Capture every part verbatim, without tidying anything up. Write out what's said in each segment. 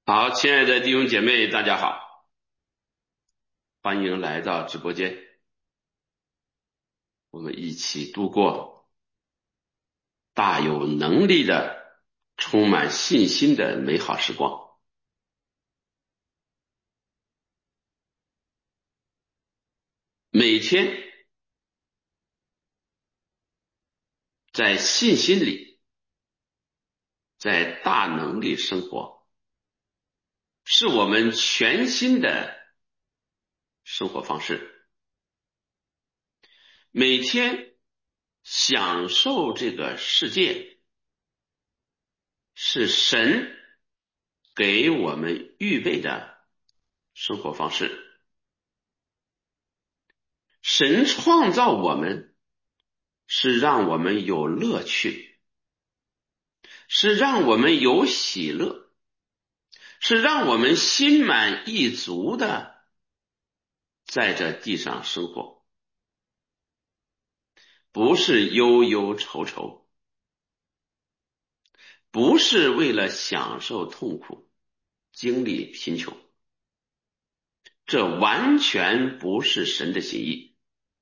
好，亲爱的弟兄姐妹，大家好，欢迎来到直播间，我们一起度过大有能力的、充满信心的美好时光。每天在信心里，在大能里生活，是我们全新的生活方式。每天享受这个世界，是神给我们预备的生活方式。神创造我们，是让我们有乐趣，是让我们有喜乐，是让我们心满意足的在这地上生活，不是忧忧愁愁，不是为了享受痛苦，经历贫穷，这完全不是神的心意。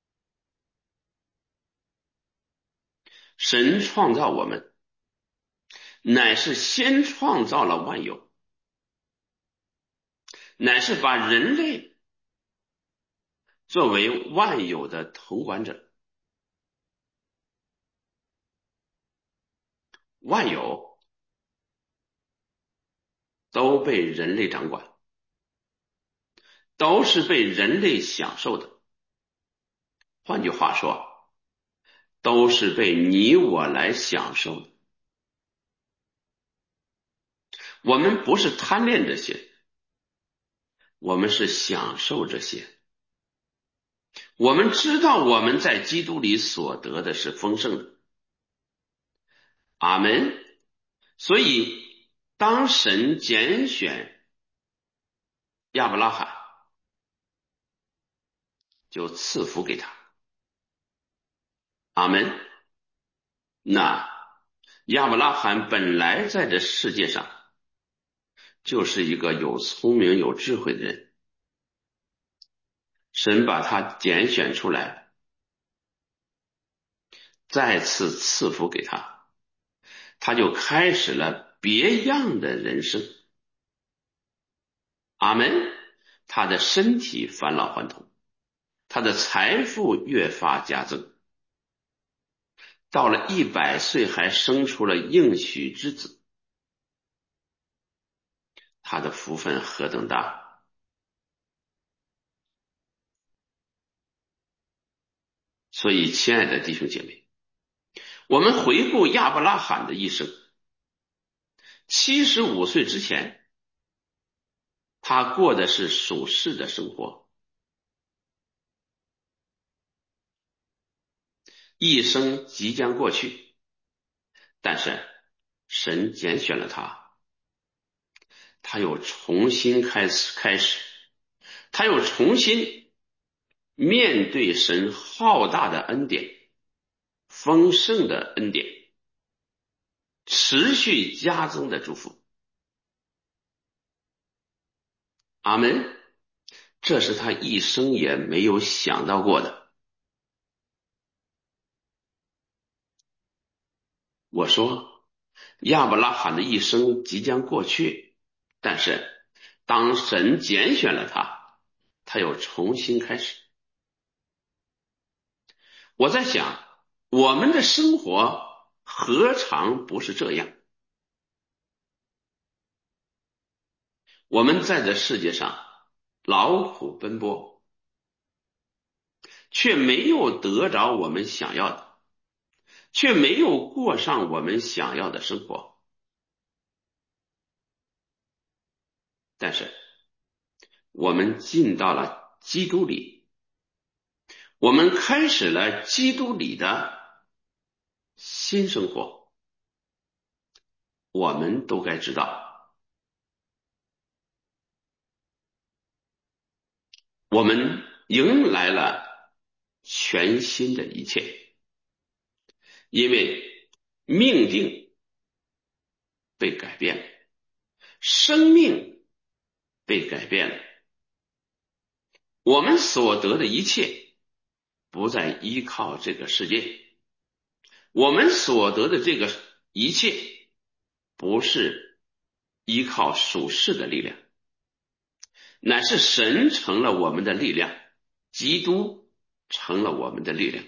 神创造我们，乃是先创造了万有，乃是把人类作为万有的统管者。万有都被人类掌管，都是被人类享受的。换句话说，都是被你我来享受的。我们不是贪恋这些，我们是享受这些。我们知道我们在基督里所得的是丰盛的。阿们。所以当神拣选亚伯拉罕，就赐福给他。阿们。那亚伯拉罕本来在这世界上就是一个有聪明有智慧的人，神把他拣选出来，再次赐福给他，他就开始了别样的人生。阿们。他的身体返老还童，他的财富越发加增，到了一百岁还生出了应许之子，他的福分何等大！所以亲爱的弟兄姐妹，我们回顾亚伯拉罕的一生，七十五岁之前，他过的是属世的生活，一生即将过去，但是神拣选了他，他又重新开始开始，他又重新面对神浩大的恩典，丰盛的恩典，持续加增的祝福。阿们。这是他一生也没有想到过的。我说亚伯拉罕的一生即将过去，但是当神拣选了他，他又重新开始。我在想，我们的生活何尝不是这样？我们在这世界上劳苦奔波，却没有得着我们想要的，却没有过上我们想要的生活。但是我们进到了基督里，我们开始了基督里的新生活。我们都该知道，我们迎来了全新的一切，因为命定被改变了，生命被改变了。我们所得的一切不再依靠这个世界，我们所得的这个一切不是依靠属世的力量，乃是神成了我们的力量，基督成了我们的力量。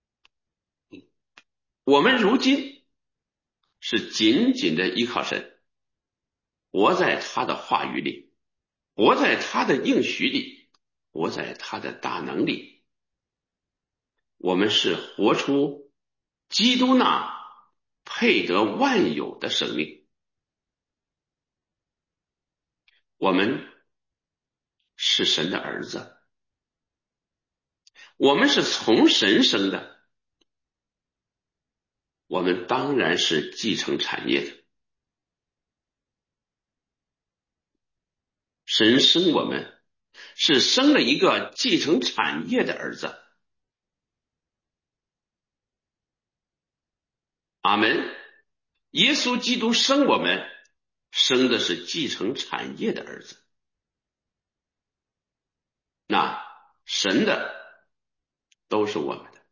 我们如今是紧紧的依靠神，活在他的话语里，活在他的应许里，活在他的大能里。我们是活出基督那配得万有的生命。我们是神的儿子，我们是从神生的，我们当然是继承产业的。神生我们是生了一个继承产业的儿子。阿们。耶稣基督生我们，生的是继承产业的儿子。那神的都是我们的。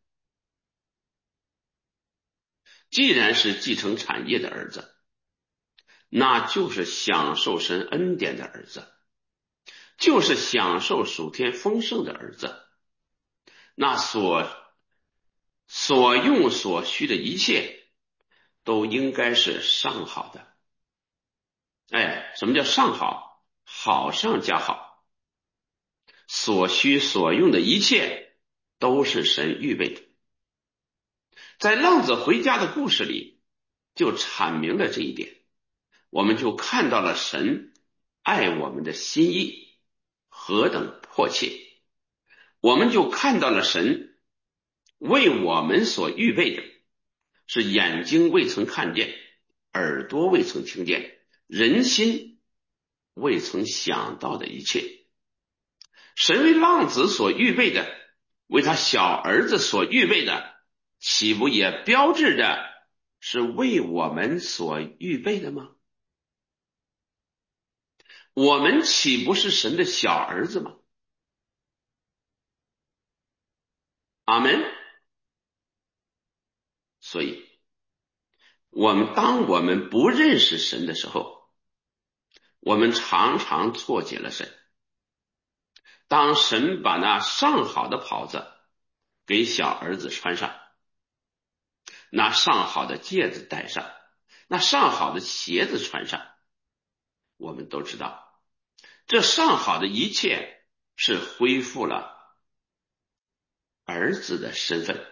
既然是继承产业的儿子，那就是享受神恩典的儿子，就是享受属天丰盛的儿子。那所所用所需的一切都应该是上好的。哎，什么叫上好？好上加好。所需所用的一切都是神预备的。在浪子回家的故事里就阐明了这一点，我们就看到了神爱我们的心意何等迫切，我们就看到了神为我们所预备的是眼睛未曾看见，耳朵未曾听见，人心未曾想到的一切。神为浪子所预备的，为他小儿子所预备的，岂不也标志着是为我们所预备的吗？我们岂不是神的小儿子吗？阿们。所以我们当我们不认识神的时候，我们常常错解了神。当神把那上好的袍子给小儿子穿上，那上好的戒指戴上，那上好的鞋子穿上，我们都知道这上好的一切是恢复了儿子的身份，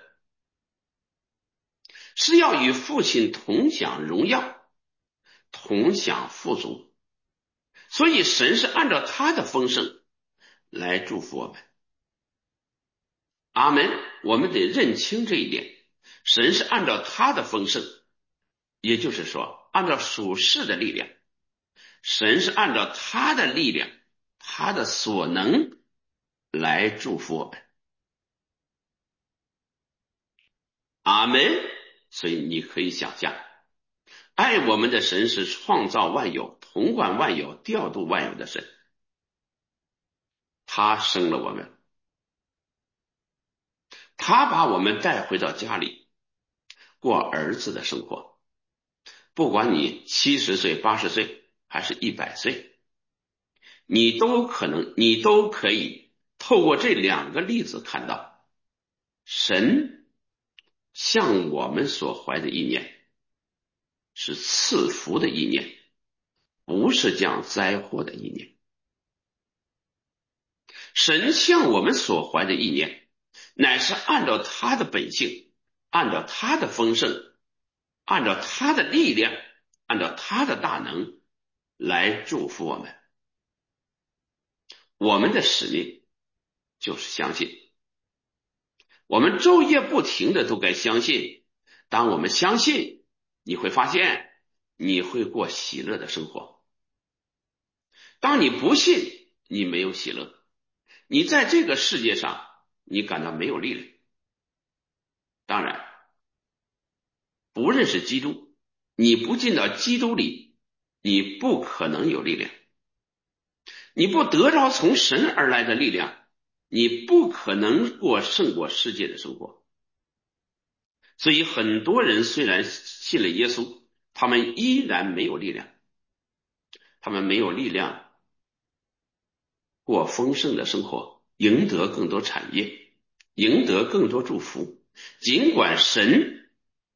是要与父亲同享荣耀，同享富足。所以神是按照他的丰盛来祝福我们。阿们。我们得认清这一点，神是按照他的丰盛，也就是说按照属世的力量，神是按照他的力量，他的所能来祝福我们。阿们。所以你可以想象，爱我们的神是创造万有、统管万有、调度万有的神，他生了我们，他把我们带回到家里过儿子的生活。不管你七十岁、八十岁还是一百岁，你都可能你都可以透过这两个例子看到，神向我们所怀的意念是赐福的意念，不是降灾祸的意念。神向我们所怀的意念乃是按照他的本性，按照他的丰盛，按照他的力量，按照他的大能来祝福我们。我们的使命就是相信，我们昼夜不停的都该相信。当我们相信，你会发现你会过喜乐的生活。当你不信，你没有喜乐，你在这个世界上你感到没有力量。当然不认识基督，你不进到基督里，你不可能有力量。 你不得着从神而来的力量，你不可能过胜过世界的生活。所以很多人虽然信了耶稣，他们依然没有力量，他们没有力量过丰盛的生活，赢得更多产业，赢得更多祝福。尽管神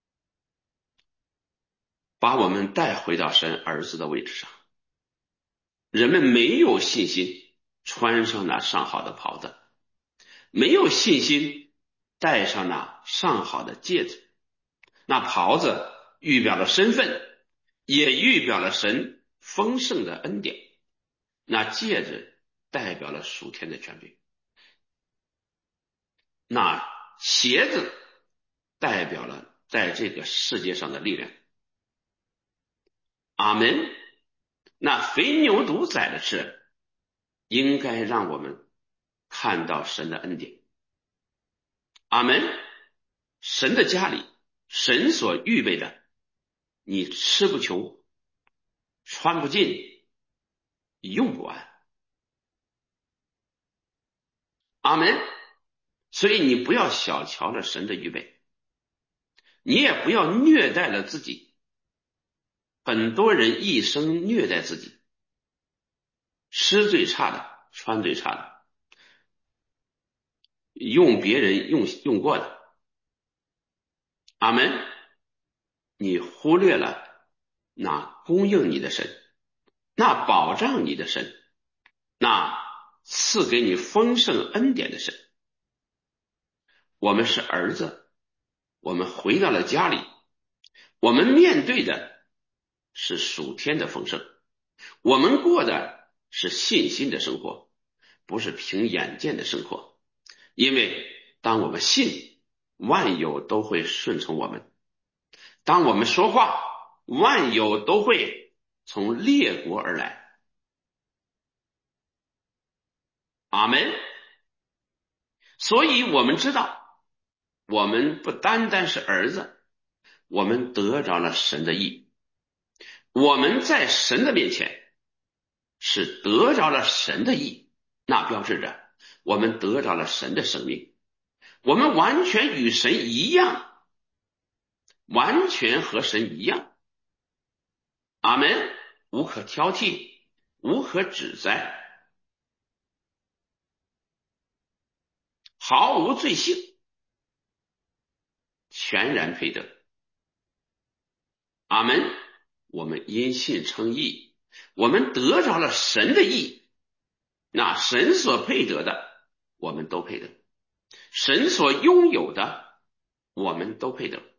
把我们带回到神儿子的位置上，人们没有信心穿上那上好的袍子，没有信心戴上那上好的戒指。那袍子预表了身份，也预表了神丰盛的恩典。那戒指代表了属天的权柄，那鞋子代表了在这个世界上的力量。阿门。那肥牛犊宰的吃，应该让我们看到神的恩典。阿门。神的家里，神所预备的，你吃不穷，穿不尽，用不完。阿门。所以你不要小瞧了神的预备，你也不要虐待了自己。很多人一生虐待自己，吃最差的，穿最差的，用别人用用过的。阿门。你忽略了那供应你的神，那保障你的神，那赐给你丰盛恩典的神。我们是儿子，我们回到了家里，我们面对的是属天的丰盛，我们过的是信心的生活，不是凭眼见的生活。因为当我们信，万有都会顺从我们；当我们说话，万有都会从列国而来。阿门。所以我们知道，我们不单单是儿子，我们得着了神的义，我们在神的面前是得着了神的义，那标志着我们得着了神的生命，我们完全与神一样，完全和神一样。阿门。无可挑剔，无可指摘，毫无罪性，全然配得。阿门。我们因信称义，我们得着了神的义，那神所配得的我们都配得，神所拥有的我们都配得。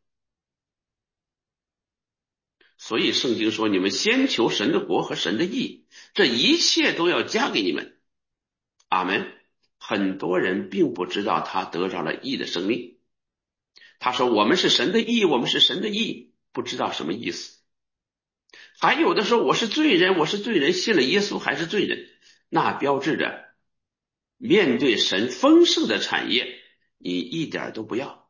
所以圣经说，你们先求神的国和神的义，这一切都要加给你们。阿门。很多人并不知道他得着了义的生命，他说我们是神的义，我们是神的义，不知道什么意思。还有的说我是罪人，我是罪人，信了耶稣还是罪人，那标志着面对神丰盛的产业，你一点都不要，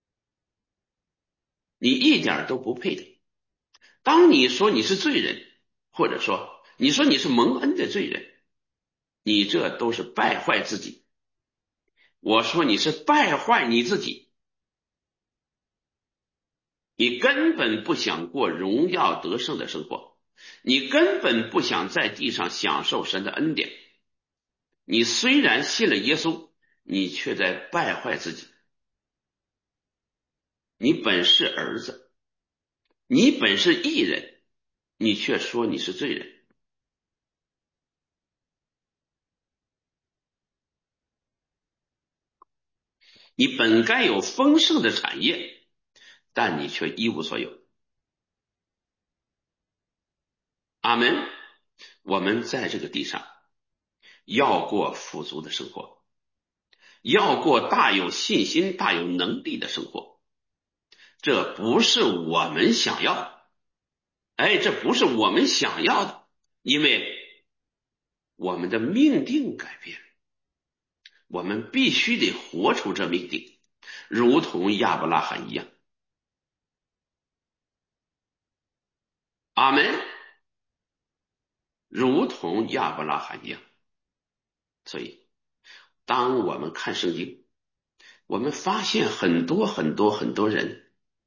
你一点都不配的。当你说你是罪人，或者说你说你是蒙恩的罪人，你这都是败坏自己。我说你是败坏你自己，你根本不想过荣耀得胜的生活，你根本不想在地上享受神的恩典。你虽然信了耶稣，你却在败坏自己。你本是儿子，你本是义人，你却说你是罪人。你本该有丰盛的产业，但你却一无所有。阿门。我们在这个地上要过富足的生活，要过大有信心大有能力的生活，这不是我们想要的。哎，这不是我们想要的，因为我们的命定改变，我们必须得活出这命定，如同亚伯拉罕一样。阿门。如同亚伯拉罕一样。 所以当我们看圣经，我们发现很多很多很多人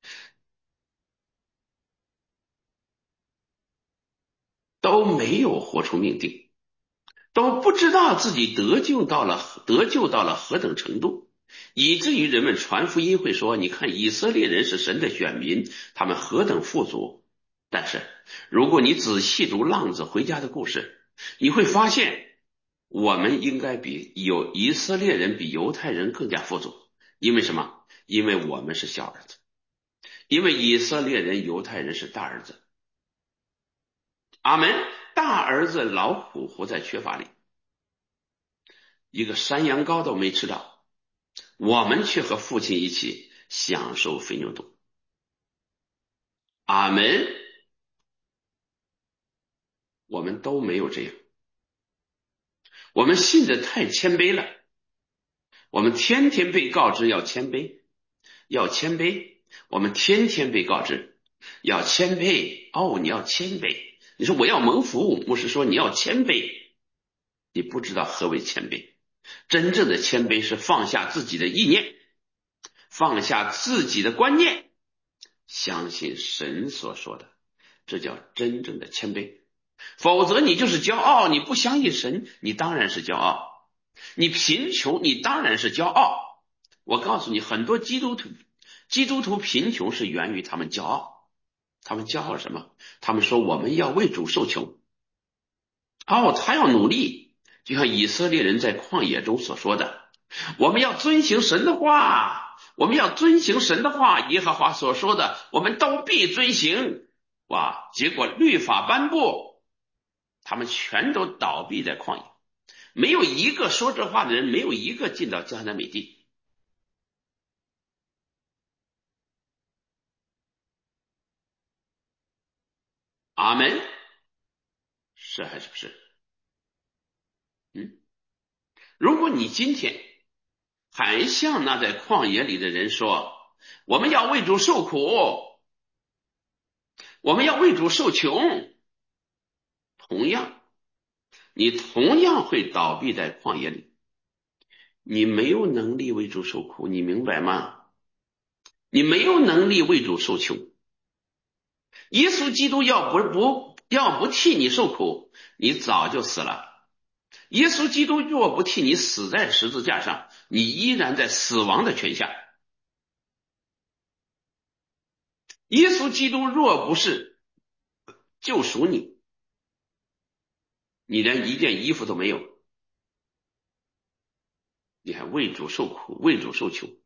都没有活出命定，都不知道自己得救到了得救到了何等程度，以至于人们传福音会说，你看以色列人是神的选民，他们何等富足。但是如果你仔细读浪子回家的故事，你会发现我们应该比有以色列人比犹太人更加富足。因为什么？因为我们是小儿子，因为以色列人犹太人是大儿子。阿门。大儿子老虎活在缺乏里，一个山羊羔都没吃到，我们却和父亲一起享受肥牛肚。阿门。我们都没有这样，我们信的太谦卑了，我们天天被告知要谦卑，要谦卑，我们天天被告知要谦卑。哦，你要谦卑，你说我要蒙福，牧师说你要谦卑，你不知道何为谦卑。真正的谦卑是放下自己的意念，放下自己的观念，相信神所说的，这叫真正的谦卑。否则你就是骄傲，你不相信神，你当然是骄傲；你贫穷，你当然是骄傲。我告诉你，很多基督徒，基督徒贫穷是源于他们骄傲。他们骄傲什么？他们说我们要为主受穷。哦，他要努力，就像以色列人在旷野中所说的，我们要遵行神的话，我们要遵行神的话，耶和华所说的，我们都必遵行。哇，结果律法颁布，他们全都倒闭在旷野，没有一个说这话的人，没有一个进到迦南美地。阿门。是还是不是？嗯，如果你今天还像那在旷野里的人说，我们要为主受苦，我们要为主受穷，同样，你同样会倒闭在旷野里。你没有能力为主受苦，你明白吗？你没有能力为主受穷。耶稣基督要不不要不替你受苦，你早就死了。耶稣基督若不替你死在十字架上，你依然在死亡的权下。耶稣基督若不是救赎你，你连一件衣服都没有，你还为主受苦，为主受穷。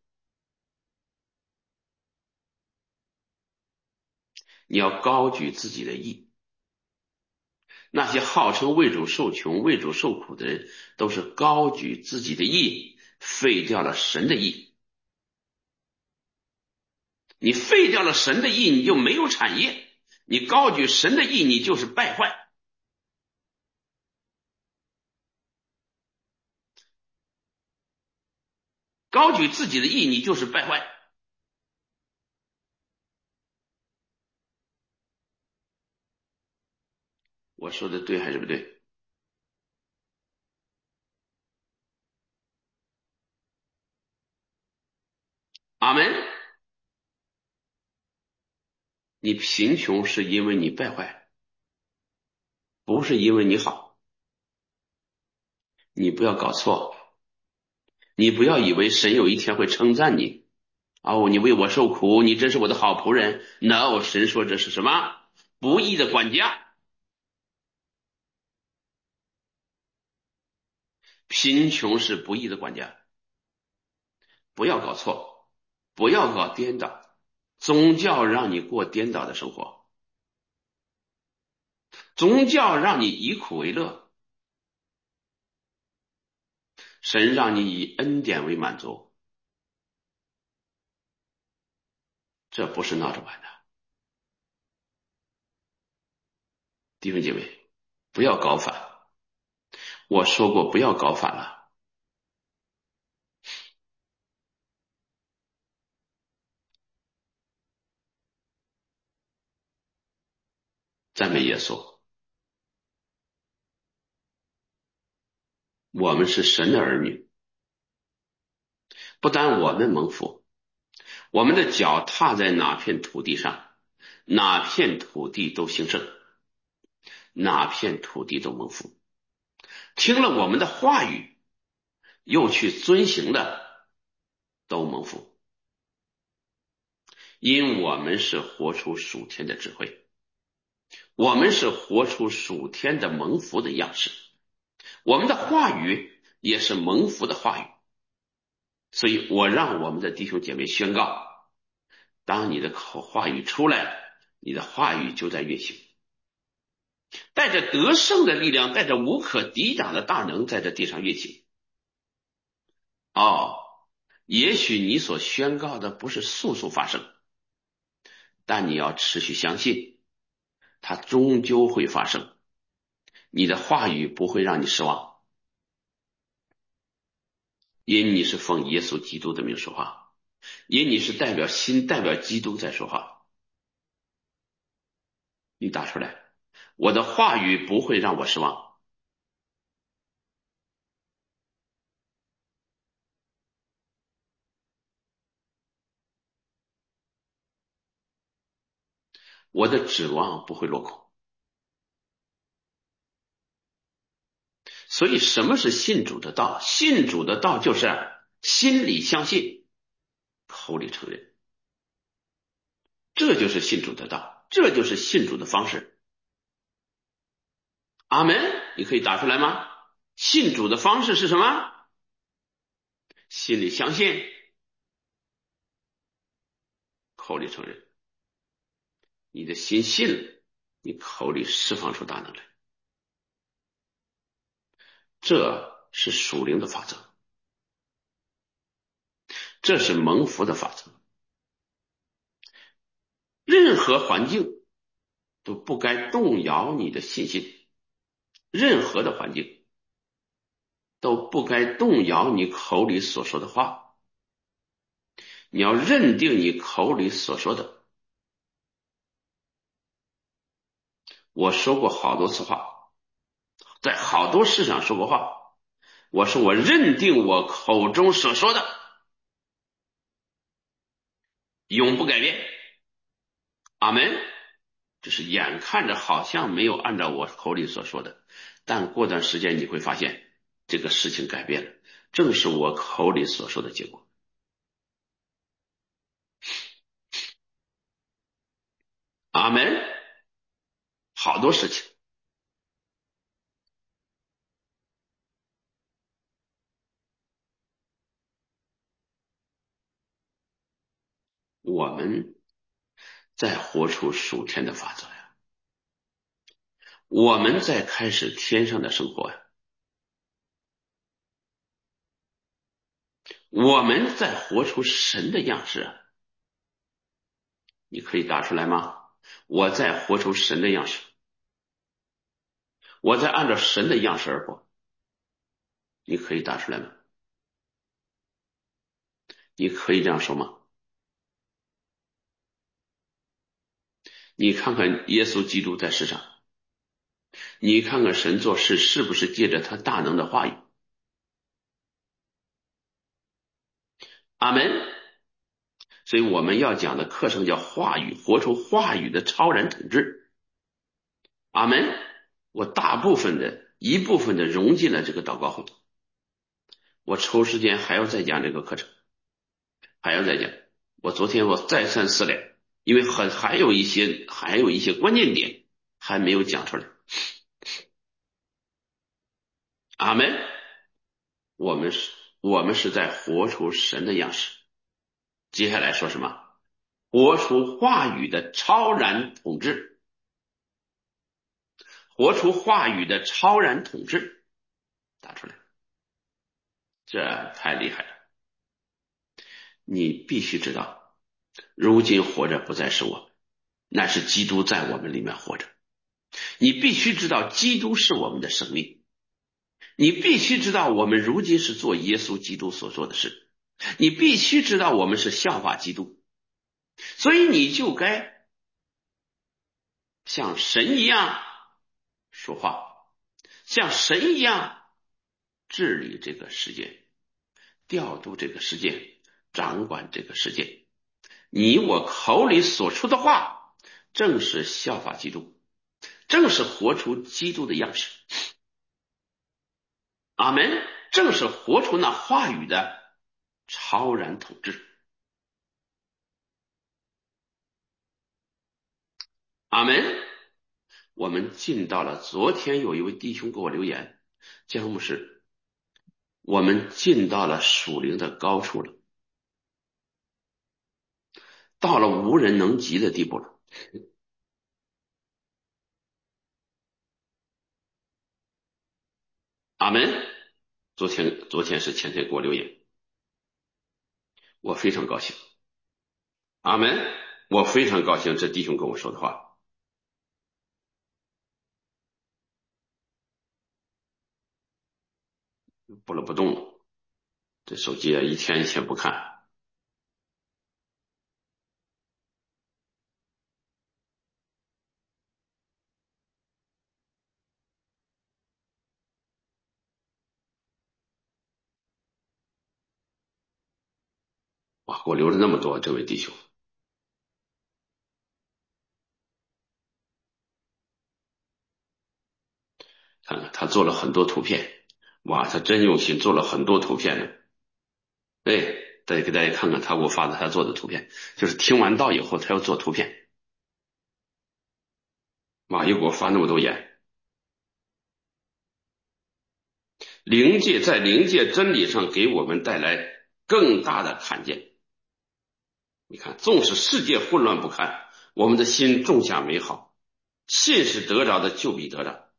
你要高举自己的义。那些号称为主受穷、为主受苦的人，都是高举自己的义，废掉了神的义。你废掉了神的义，你就没有产业；你高举神的义，你就是败坏。高举自己的义，你就是败坏。我说的对还是不对？阿门。你贫穷是因为你败坏，不是因为你好。你不要搞错，你不要以为神有一天会称赞你。哦，你为我受苦，你真是我的好仆人。No， 神说这是什么？不义的管家。贫穷是不义的管家。不要搞错，不要搞颠倒。宗教让你过颠倒的生活，宗教让你以苦为乐，神让你以恩典为满足，这不是闹着玩的。弟兄姐妹，不要搞反。我说过不要搞反了。赞美耶稣。 我们是神的儿女，不但我们蒙福，我们的脚踏在哪片土地上，哪片土地都兴盛，哪片土地都蒙福。听了我们的话语，又去遵行的，都蒙福。因我们是活出属天的智慧，我们是活出属天的蒙福的样式，我们的话语也是蒙福的话语。所以我让我们的弟兄姐妹宣告，当你的口话语出来，你的话语就在运行，带着得胜的力量，带着无可抵挡的大能在这地上运行。哦，也许你所宣告的不是速速发生，但你要持续相信它终究会发生，你的话语不会让你失望，因你是奉耶稣基督的名说话，因你是代表心代表基督在说话。你打出来，我的话语不会让我失望。我的指望不会落空。所以什么是信主的道？信主的道就是心里相信，口里承认，这就是信主的道，这就是信主的方式。阿门，你可以打出来吗？信主的方式是什么？心里相信，口里承认。你的心信了，你口里释放出大能来，这是属灵的法则，这是蒙福的法则。任何环境都不该动摇你的信心，任何的环境都不该动摇你口里所说的话。你要认定你口里所说的。我说过好多次话，在好多事上说过话，我说我认定我口中所说的永不改变。阿门。这是眼看着好像没有按照我口里所说的，但过段时间你会发现这个事情改变了，正是我口里所说的结果。阿门。好多事情我们在活出属天的法则呀，我们在开始天上的生活呀，我们在活出神的样式啊。你可以打出来吗？我在活出神的样式，我在按照神的样式而活。你可以打出来吗？你可以这样说吗？你看看耶稣基督在世上，你看看神做事是不是借着他大能的话语？阿门。所以我们要讲的课程叫话语，活出话语的超然统治。阿门。我大部分的一部分的融进了这个祷告会，我抽时间还要再讲这个课程，还要再讲。我昨天我再三思量，因为很还有一些还有一些关键点还没有讲出来。阿门。我们是我们是在活出神的样式。接下来说什么？活出话语的超然统治，活出话语的超然统治，打出来，这太厉害了。你必须知道，如今活着不再是我们，那是基督在我们里面活着。你必须知道，基督是我们的生命。你必须知道，我们如今是做耶稣基督所做的事。你必须知道，我们是效法基督，所以你就该像神一样说话，像神一样治理这个世界，调度这个世界，掌管这个世界。你我口里所出的话，正是效法基督，正是活出基督的样式。阿门，正是活出那话语的超然统治。阿门。我们进到了，昨天有一位弟兄给我留言，江牧师，我们进到了属灵的高处了，到了无人能及的地步了。阿门。昨天昨天是前天给我留言，我非常高兴。阿门。我非常高兴这弟兄跟我说的话。不了不动了，这手机啊一天一天不看。哇，给我留了那么多，这位弟兄，看看他做了很多图片，哇，他真用心做了很多图片呢。哎，再给大家看看他给我发的他做的图片，就是听完道以后他要做图片。哇，又给我发那么多眼。灵界在灵界真理上给我们带来更大的看见。你看，纵使世界混乱不堪，我们的心种下美好，信是得着的就必得着。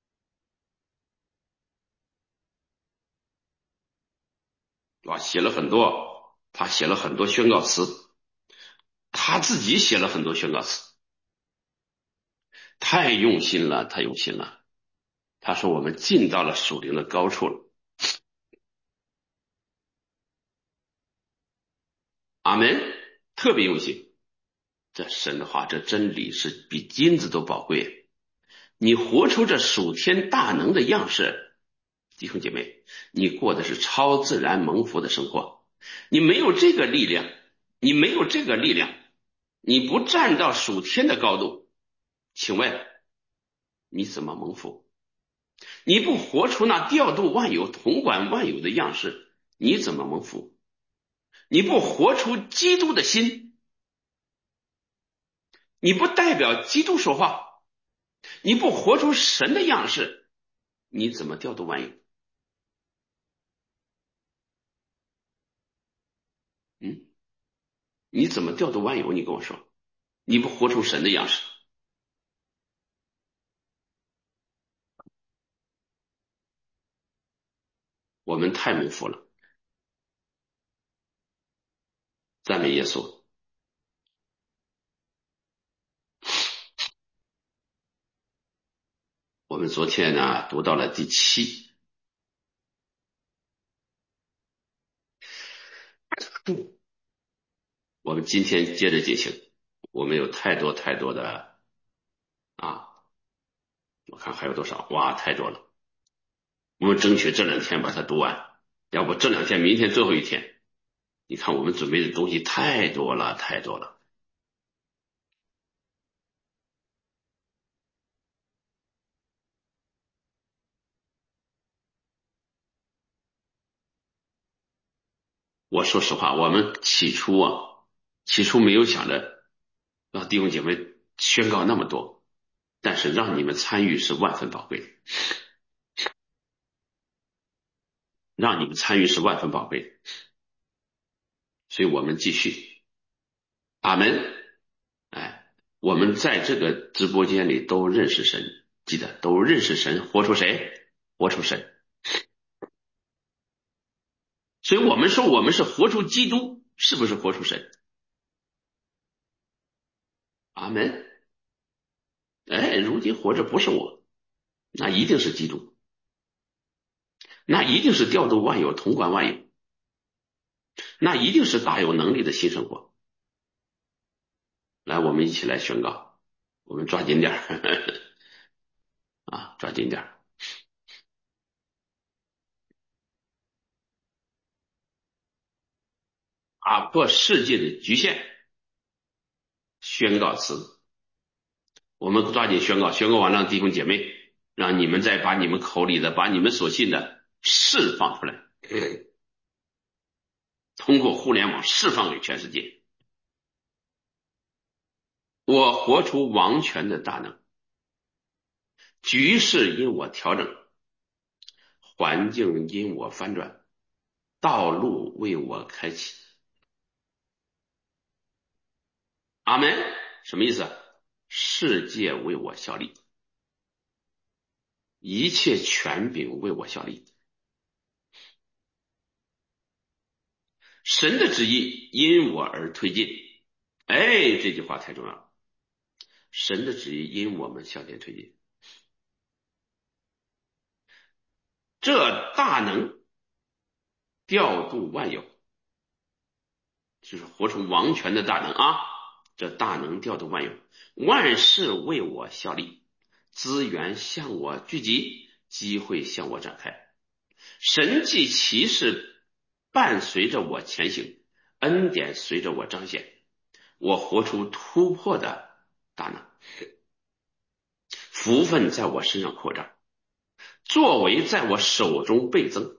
哇，写了很多，他写了很多宣告词，他自己写了很多宣告词，太用心了，太用心了。他说我们进到了属灵的高处了。阿门，特别用心。这神的话，这真理是比金子都宝贵。你活出这属天大能的样式，弟兄姐妹，你过的是超自然蒙福的生活。你没有这个力量，你没有这个力量，你不站到属天的高度，请问你怎么蒙福？你不活出那调度万有、统管万有的样式，你怎么蒙福？你不活出基督的心，你不代表基督说话，你不活出神的样式，你怎么调度万有？嗯，你怎么调度万有？你跟我说，你不活出神的样式。我们太蒙福了，赞美耶稣。我们昨天呢读到了第七，我们今天接着进行。我们有太多太多的啊，我看还有多少？哇，太多了。我们争取这两天把它读完，要不这两天明天最后一天。你看我们准备的东西太多了，太多了。我说实话，我们起初啊，起初没有想着让弟兄姐妹宣告那么多，但是让你们参与是万分宝贵的，让你们参与是万分宝贵的，所以我们继续。阿门。哎，我们在这个直播间里都认识神，记得都认识神，活出谁？活出神。所以我们说我们是活出基督，是不是活出神？阿门。哎，如今活着不是我，那一定是基督，那一定是调度万有、统管万有，那一定是大有能力的新生活。来，我们一起来宣告，我们抓紧点儿啊，抓紧点儿。 打破世界的局限，宣告词。我们抓紧宣告，宣告完让弟兄姐妹，让你们再把你们口里的，把你们所信的释放出来，通过互联网释放给全世界。我活出王权的大能，局势因我调整，环境因我翻转，道路为我开启。阿门。什么意思？世界为我效力，一切权柄为我效力。神的旨意因我而推进。哎，这句话太重要了。神的旨意因我们向前推进，这大能调度万有，就是活出王权的大能啊！这大能调度万有，万事为我效力，资源向我聚集，机会向我展开，神迹奇事伴随着我前行，恩典随着我彰显，我活出突破的大能，福分在我身上扩张，作为在我手中倍增，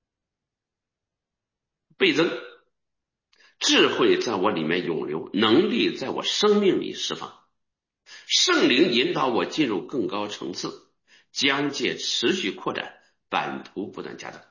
倍增，智慧在我里面涌流，能力在我生命里释放，圣灵引导我进入更高层次，疆界持续扩展，版图不断加大，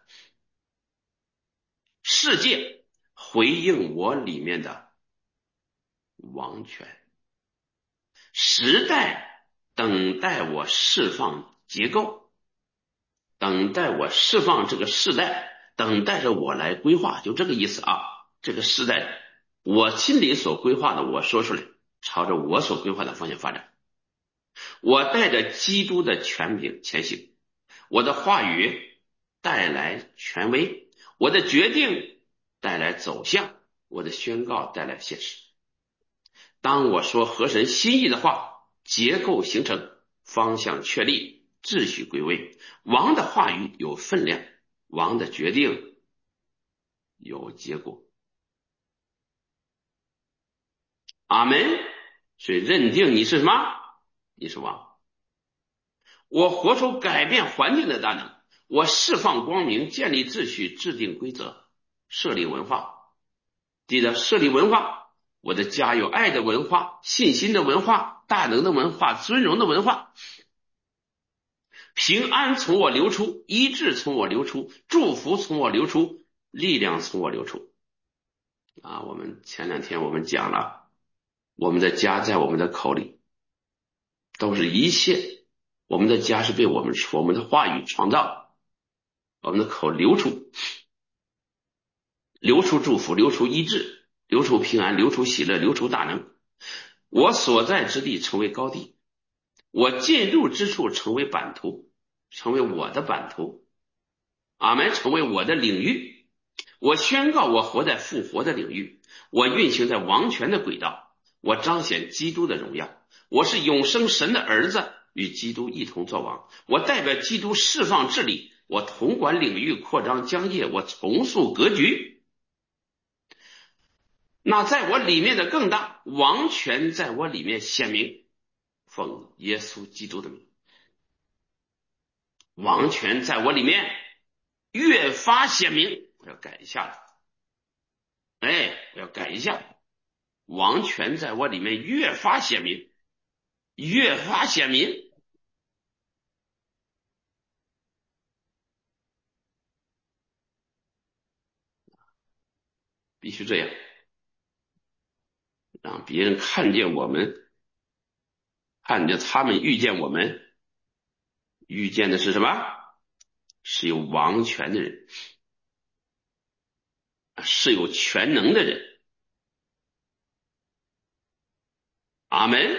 世界回应我里面的王权，时代等待我释放结构，等待我释放这个世代，等待着我来规划，就这个意思啊。这个世代我心里所规划的我说出来，朝着我所规划的方向发展，我带着基督的权柄前行，我的话语带来权威，我的决定带来走向，我的宣告带来现实。当我说合神心意的话，结构形成，方向确立，秩序归位，王的话语有分量，王的决定有结果。阿门。所以认定你是什么？你是王。我活出改变环境的大能，我释放光明，建立秩序，制定规则，设立文化。记得设立文化，我的家有爱的文化，信心的文化，大能的文化，尊荣的文化，平安从我流出，医治从我流出，祝福从我流出，力量从我流出。啊，我们前两天我们讲了，我们的家在我们的口里，都是一切，我们的家是被我们我们的话语创造，我们的口流出，流出祝福，流出医治，流出平安，流出喜乐，流出大能。我所在之地成为高地，我进入之处成为版图，成为我的版图。阿们，成为我的领域。我宣告我活在复活的领域，我运行在王权的轨道，我彰显基督的荣耀，我是永生神的儿子，与基督一同作王，我代表基督释放治理，我统管领域，扩张疆界，我重塑格局。那在我里面的更大，王权在我里面显明，奉耶稣基督的名，王权在我里面越发显明。我要改一下了，哎，我要改一下，王权在我里面越发显明，越发显明。必须这样，让别人看见我们，看见他们遇见我们，遇见的是什么？是有王权的人，是有全能的人。阿们。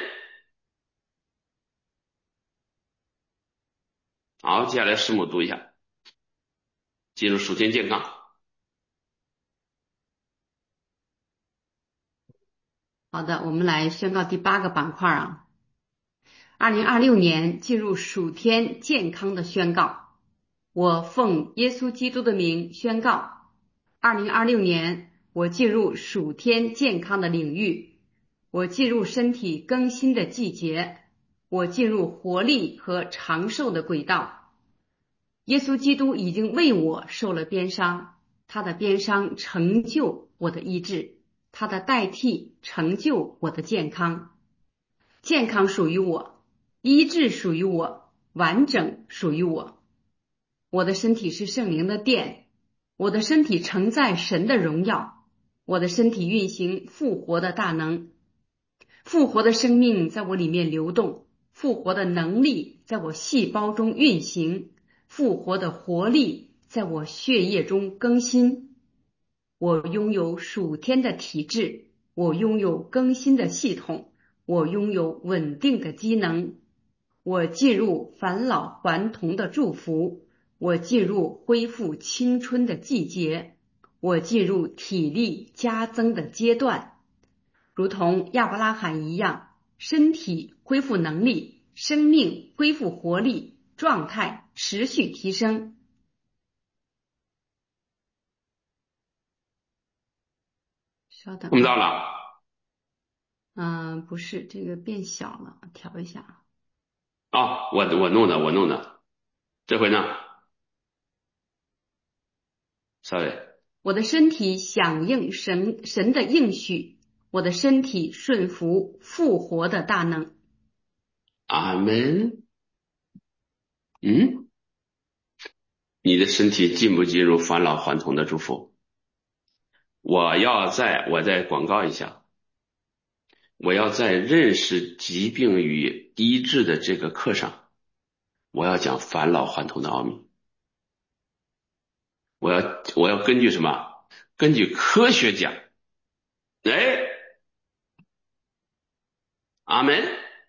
好，接下来师母读一下，进入属天健康。 好的，我们来宣告第八个板块啊。二零二六年进入属天健康的宣告。我奉耶稣基督的名宣告，二零二六年我进入属天健康的领域，我进入身体更新的季节，我进入活力和长寿的轨道。耶稣基督已经为我受了鞭伤，他的鞭伤成就我的医治，他的代替成就我的健康。健康属于我，医治属于我，完整属于我。我的身体是圣灵的殿，我的身体承载神的荣耀，我的身体运行复活的大能，复活的生命在我里面流动，复活的能力在我细胞中运行，复活的活力在我血液中更新。我拥有属天的体质，我拥有更新的系统，我拥有稳定的机能。我进入返老还童的祝福，我进入恢复青春的季节，我进入体力加增的阶段，如同亚伯拉罕一样，身体恢复能力，生命恢复活力，状态持续提升。稍等我们到啊， 了嗯，不是，这个变小了，调一下。 啊，我我弄的，我弄的，这回呢？sorry， 我的身体响应神神的应许，我的身体顺服复活的大能。 阿门。嗯，你的身体进不进入返老还童的祝福？我要在我再广告一下，我要在认识疾病与医治的这个课上，我要讲返老还童的奥秘。我要我要根据什么？根据科学讲。哎，阿门。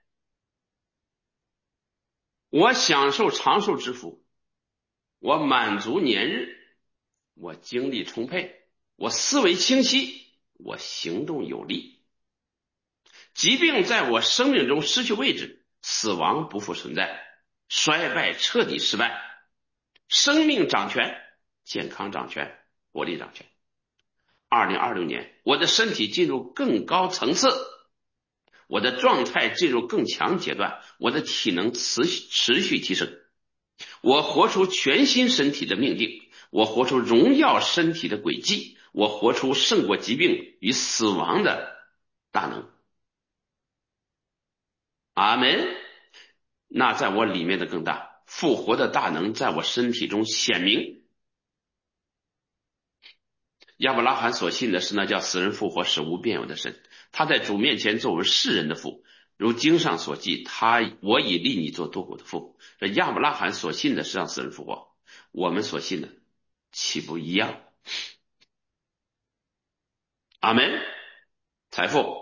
我享受长寿之福，我满足年日，我精力充沛，我思维清晰，我行动有力。疾病在我生命中失去位置，死亡不复存在，衰败彻底失败，生命掌权，健康掌权，活力掌权。二零二六年，我的身体进入更高层次，我的状态进入更强阶段，我的体能持续持续提升，我活出全新身体的命定，我活出荣耀身体的轨迹，我活出胜过疾病与死亡的大能。阿门。那在我里面的更大，复活的大能在我身体中显明。亚伯拉罕所信的是那叫死人复活使无变有的神，他在主面前作为世人的父，如经上所记，他我已立你做多国的父。这亚伯拉罕所信的是让死人复活，我们所信的岂不一样？阿门。财富。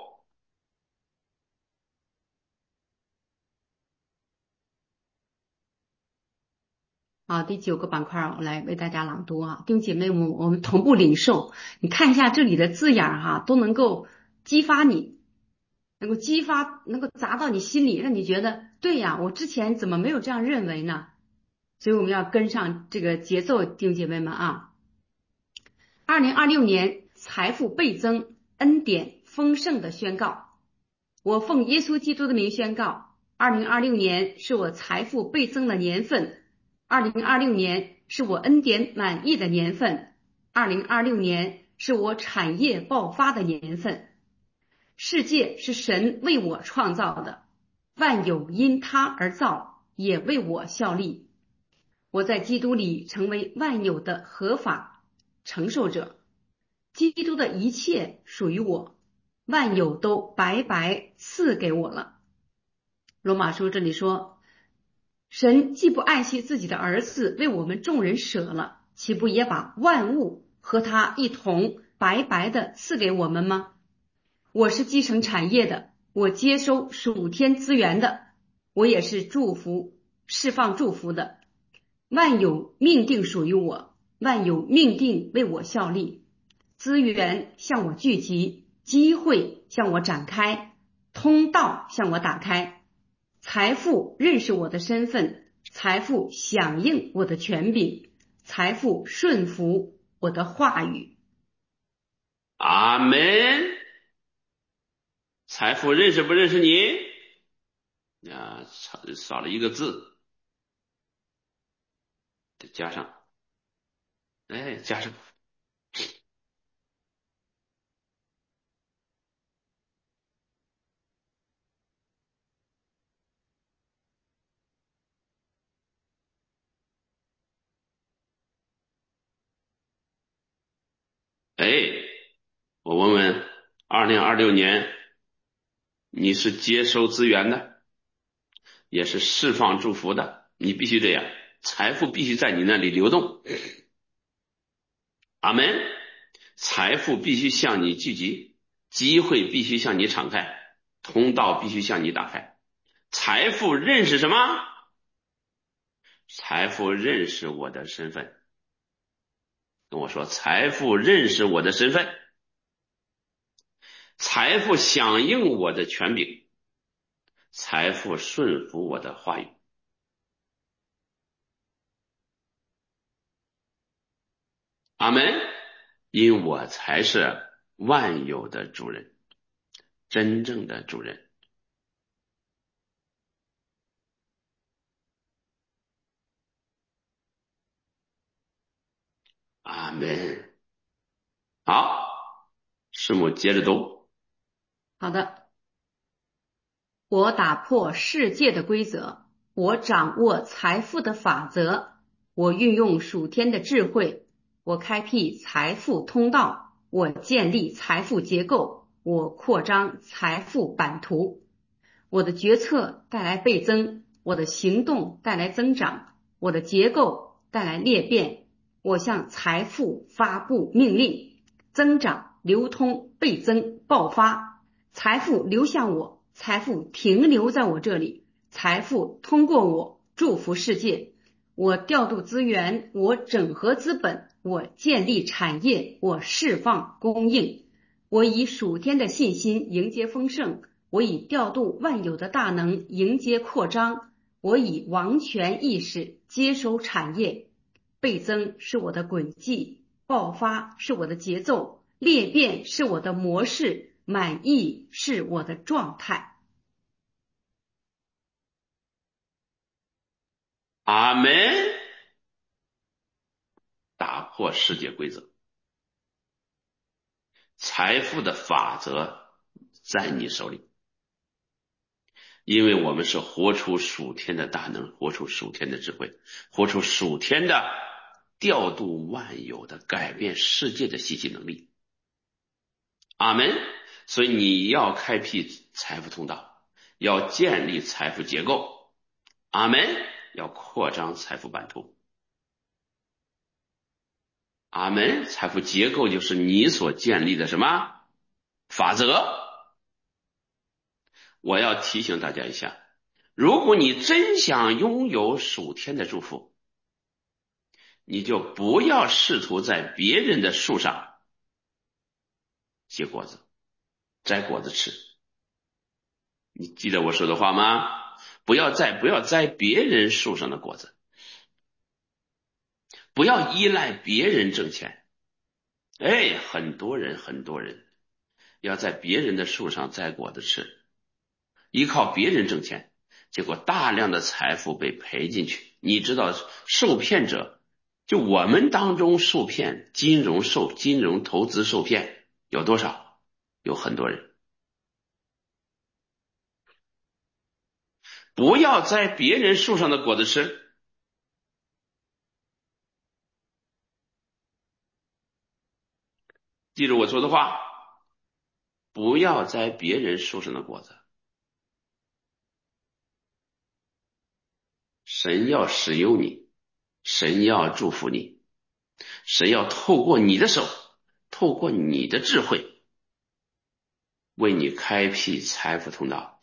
好，第九个板块我来为大家朗读啊，弟兄姐妹们，我们同步领受。你看一下这里的字眼哈、啊，都能够激发你，能够激发，能够砸到你心里，让你觉得对呀，我之前怎么没有这样认为呢？所以我们要跟上这个节奏，弟兄姐妹们啊。二零二六年财富倍增，恩典丰盛的宣告。我奉耶稣基督的名宣告，二零二六年是我财富倍增的年份，二零二六年是我恩典满溢的年份，二零二六年是我产业爆发的年份。世界是神为我创造的，万有因他而造，也为我效力。我在基督里成为万有的合法承受者，基督的一切属于我，万有都白白赐给我了。罗马书这里说，神既不爱惜自己的儿子为我们众人舍了，岂不也把万物和他一同白白的赐给我们吗？我是继承产业的，我接收属天资源的，我也是祝福释放祝福的。万有命定属于我，万有命定为我效力，资源向我聚集，机会向我展开，通道向我打开，财富认识我的身份，财富响应我的权柄，财富顺服我的话语。 阿门。财富认识不认识你？呀，少少了一个字，得加上，哎，加上。哎，我问问，二零二六年你是接收资源的，也是释放祝福的，你必须这样，财富必须在你那里流动。阿门。财富必须向你聚集，机会必须向你敞开，通道必须向你打开。财富认识什么？财富认识我的身份。跟我说，财富认识我的身份，财富响应我的权柄，财富顺服我的话语。阿门。因我才是万有的主人，真正的主人。阿门。好，师母接着读。 好的，我打破世界的规则，我掌握财富的法则，我运用属天的智慧，我开辟财富通道，我建立财富结构，我扩张财富版图。我的决策带来倍增，我的行动带来增长，我的结构带来裂变。我向财富发布命令，增长、流通、倍增、爆发。财富流向我，财富停留在我这里，财富通过我祝福世界。我调度资源，我整合资本，我建立产业，我释放供应。我以属天的信心迎接丰盛，我以调度万有的大能迎接扩张，我以王权意识接收产业。倍增是我的轨迹，爆发是我的节奏，裂变是我的模式，满意是我的状态。 阿门。打破世界规则，财富的法则在你手里，因为我们是活出属天的大能，活出属天的智慧，活出属天的调度万有的改变世界的信息能力。阿门。所以你要开辟财富通道，要建立财富结构。阿门。要扩张财富版图。阿门。财富结构就是你所建立的什么法则？我要提醒大家一下，如果你真想拥有属天的祝福，你就不要试图在别人的树上结果子，摘果子吃。你记得我说的话吗？不要摘，不要摘别人树上的果子，不要依赖别人挣钱。哎，很多人，很多人要在别人的树上摘果子吃，依靠别人挣钱，结果大量的财富被赔进去。你知道受骗者，就我们当中受骗，金融受金融投资受骗有多少？有很多人。不要摘别人树上的果子吃。记住我说的话，不要摘别人树上的果子。神要使用你，神要祝福你，神要透过你的手，透过你的智慧，为你开辟财富通道。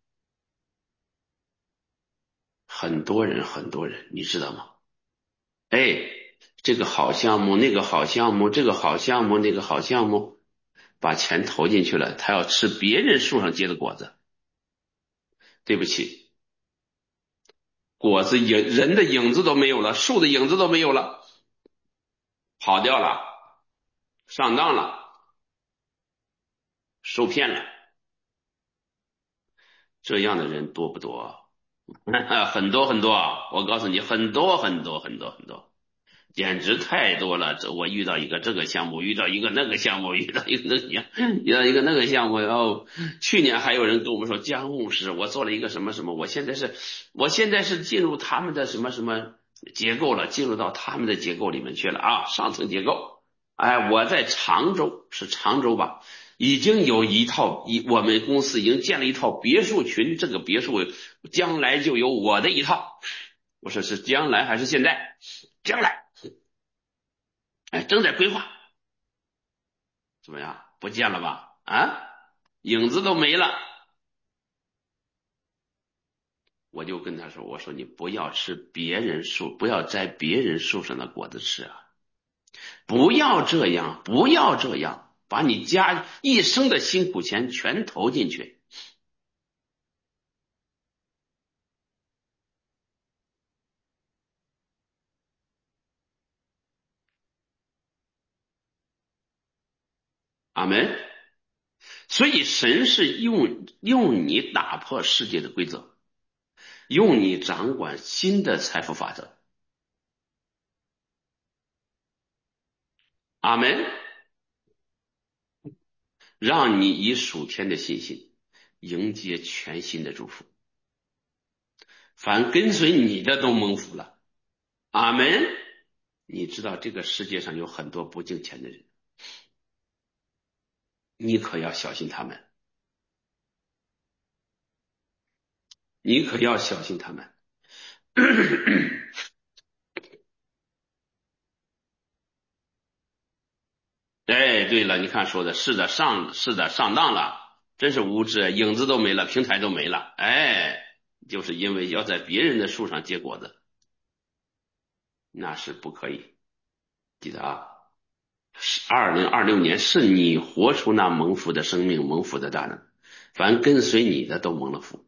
很多人，很多人，你知道吗？哎，这个好项目，那个好项目，这个好项目，那个好项目，把钱投进去了，他要吃别人树上结的果子。对不起，果子影人的影子都没有了，树的影子都没有了，跑掉了，上当了。 受骗了。这样的人多不多？很多很多，我告诉你，很多很多很多很多，简直太多了。这我遇到一个这个项目，遇到一个那个项目，遇到一个那个项，遇到一个那个项目。然后去年还有人跟我们说，江牧师，我做了一个什么什么，我现在是，我现在是进入他们的什么什么结构了，进入到他们的结构里面去了啊，上层结构。哎，我在常州，是常州吧？已经有一套，一我们公司已经建了一套别墅群，这个别墅将来就有我的一套。我说是将来还是现在？将来，哎，正在规划，怎么样？不见了吧？啊，影子都没了。我就跟他说：“我说你不要吃别人树，不要摘别人树上的果子吃啊！不要这样，不要这样，把你家一生的辛苦钱全投进去。”阿门。所以神是用用你打破世界的规则，用你掌管新的财富法则。阿门。让你以属天的信心迎接全新的祝福。凡跟随你的都蒙福了。阿门。你知道这个世界上有很多不敬虔的人，你可要小心他们，你可要小心他们。哎，对了，你看说的是的，上是的，上当了，真是无知，影子都没了，平台都没了。哎，就是因为要在别人的树上结果子，那是不可以。记得啊，二零二六年是你活出那蒙福的生命，蒙福的大能，凡跟随你的都蒙了福。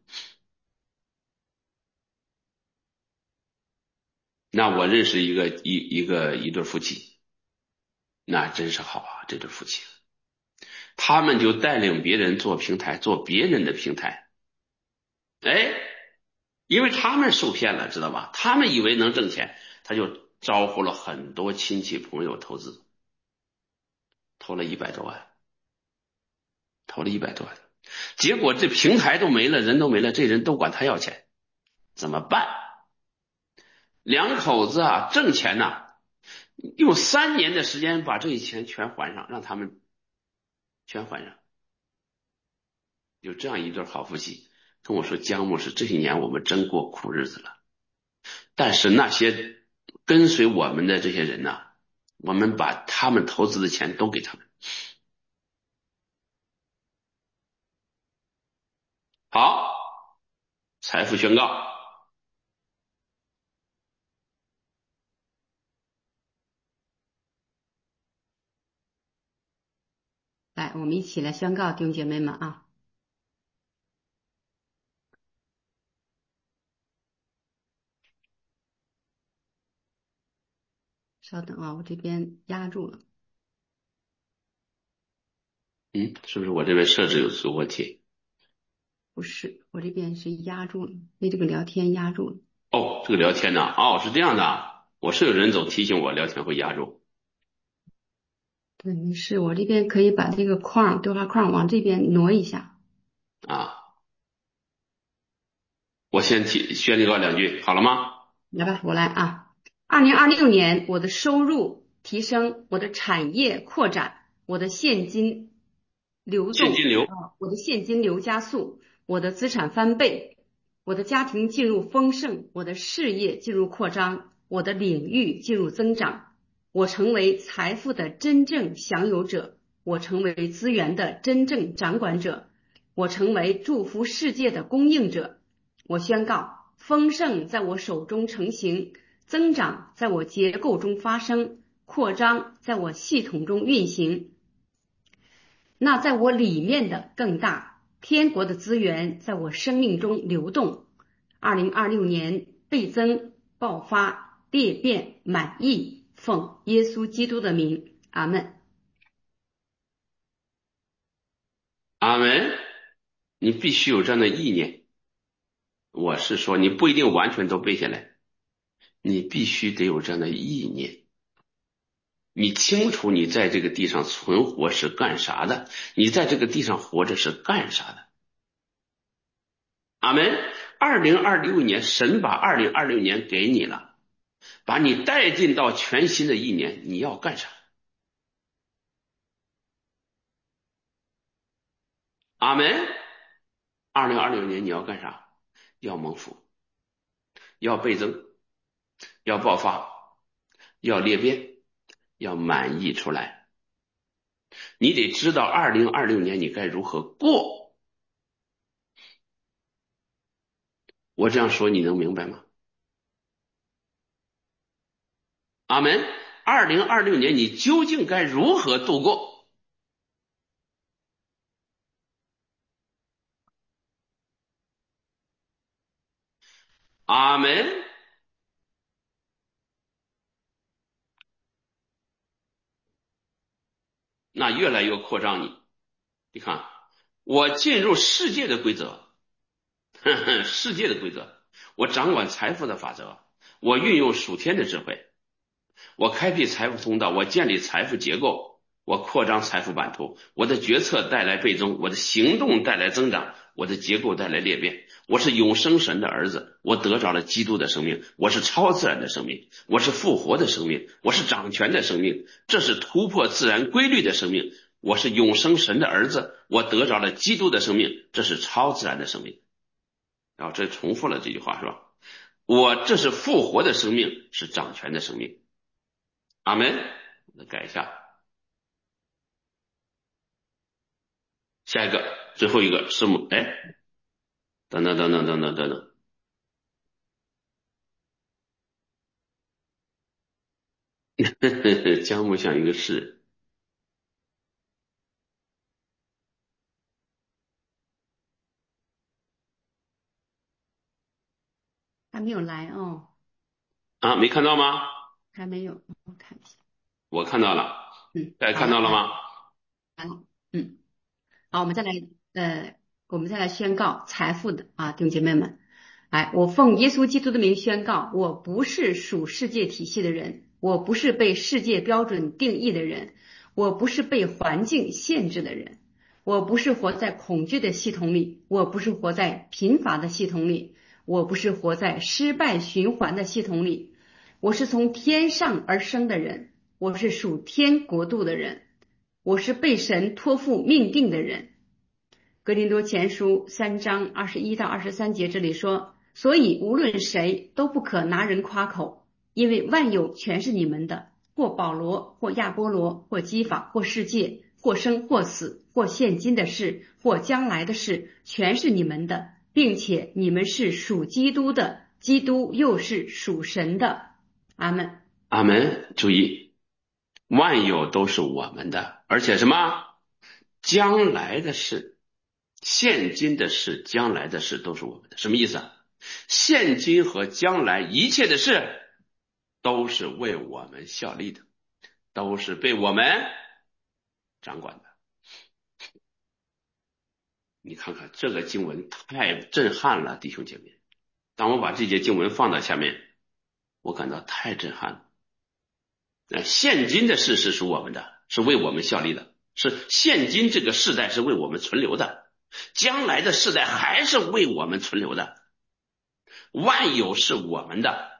那我认识一个一一个一对夫妻，那真是好啊，这对夫妻，他们就带领别人做平台，做别人的平台。哎，因为他们受骗了，知道吧？他们以为能挣钱，他就招呼了很多亲戚朋友投资，投了一百多万，投了一百多万，结果这平台都没了，人都没了，这人都管他要钱，怎么办？两口子啊，挣钱呐、啊，用三年的时间把这些钱全还上，让他们全还上。有这样一对好夫妻跟我说：“江牧师，这些年我们真过苦日子了，但是那些跟随我们的这些人呢、啊，我们把他们投资的钱都给他们。”好，财富宣告。 来，我们一起来宣告，弟兄姐妹们啊！稍等啊，我这边压住了。 嗯，是不是我这边设置有有问题？ 不是，我这边是压住了，被这个聊天压住了。 哦，这个聊天呢？哦，是这样的，我是有人总提醒我聊天会压住。 对，没事，我这边可以把这个框对话框往这边挪一下。 啊，我先提宣告两句，好了吗？ 来吧，我来啊！二零二六年，我的收入提升，我的产业扩展，我的现金流动现金流。 啊，我的现金流加速，我的资产翻倍，我的家庭进入丰盛，我的事业进入扩张，我的领域进入增长，我成为财富的真正享有者，我成为资源的真正掌管者，我成为祝福世界的供应者。我宣告，丰盛在我手中成型，增长在我结构中发生，扩张在我系统中运行。那在我里面的更大，天国的资源在我生命中流动。二零二六年倍增、爆发、裂变、满意，奉耶稣基督的名，阿门。 阿门。你必须有这样的意念。我是说，你不一定完全都背下来，你必须得有这样的意念。你清楚你在这个地上存活是干啥的，你在这个地上活着是干啥的。阿门。二零二六年，神把二零二六年给你了，把你带进到全新的一年，你要干啥？阿门。二零二六年你要干啥？要蒙福，要倍增，要爆发，要裂变，要满溢出来。你得知道二零二六年你该如何过。我这样说你能明白吗？阿门。二零二六年你究竟该如何度过？阿门。那越来越扩张你。你看，我进入世界的规则，呵呵，世界的规则，我掌管财富的法则，我运用属天的智慧，我开辟财富通道，我建立财富结构，我扩张财富版图，我的决策带来倍增，我的行动带来增长，我的结构带来裂变。我是永生神的儿子，我得着了基督的生命，我是超自然的生命，我是复活的生命，我是掌权的生命，这是突破自然规律的生命。我是永生神的儿子，我得着了基督的生命，这是超自然的生命。然后这重复了这句话是吧？我这是复活的生命，是掌权的生命。阿门。我改一下，下一个，最后一个师母，哎，等等等等等等等等，江木像一个士， 还没有来哦， 啊，没看到吗？ 还没有，我看一下。 我看到了， 嗯， 大家好了，来看到了吗？ 来了，嗯，好，我们再来，呃，我们再来宣告财富的啊，弟兄姐妹们，哎，我奉耶稣基督的名宣告，我不是属世界体系的人，我不是被世界标准定义的人，我不是被环境限制的人，我不是活在恐惧的系统里，我不是活在贫乏的系统里，我不是活在失败循环的系统里，我是从天上而生的人，我是属天国度的人。我是被神托付命定的人。格林多前书三章二十一到二十三节这里说，所以无论谁都不可拿人夸口，因为万有全是你们的，或保罗，或亚波罗，或基法，或世界，或生或死，或现今的事，或将来的事，全是你们的，并且你们是属基督的，基督又是属神的。阿们。 阿门。注意，万有都是我们的，而且什么？将来的事、现今的事、将来的事都是我们的。什么意思啊？现今和将来一切的事都是为我们效力的，都是被我们掌管的。你看看这个经文太震撼了，弟兄姐妹。当我把这节经文放到下面，我感到太震撼了。呃，现今的事是属我们的，是为我们效力的，是现今这个世代是为我们存留的，将来的世代还是为我们存留的，万有是我们的。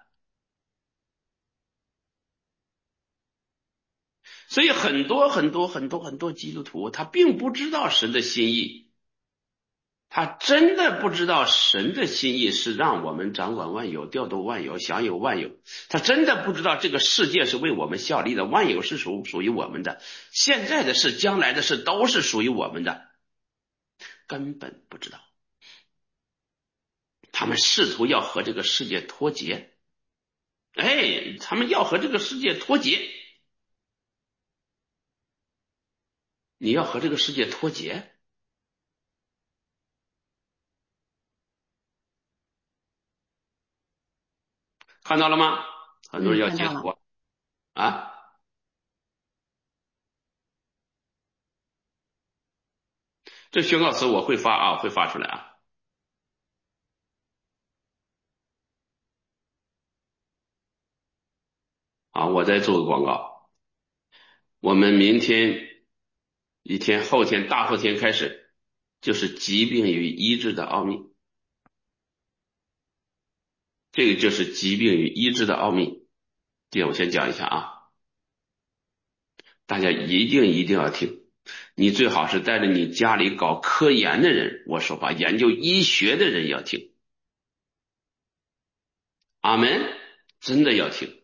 所以很多很多很多很多基督徒他并不知道神的心意，他真的不知道神的心意是让我们掌管万有、调度万有、享有万有。他真的不知道这个世界是为我们效力的，万有是属属于我们的，现在的事、将来的事都是属于我们的，根本不知道。他们试图要和这个世界脱节，哎，他们要和这个世界脱节。你要和这个世界脱节，看到了吗？很多人嗯， 要看到了。 结合啊。 这宣告词我会发啊，会发出来啊。好，我再做个广告。我们明天一天，后天、大后天开始，就是疾病与医治的奥秘。这个就是疾病与医治的奥秘。这个我先讲一下啊，大家一定一定要听。你最好是带着你家里搞科研的人，我说吧，研究医学的人要听。阿门，真的要听。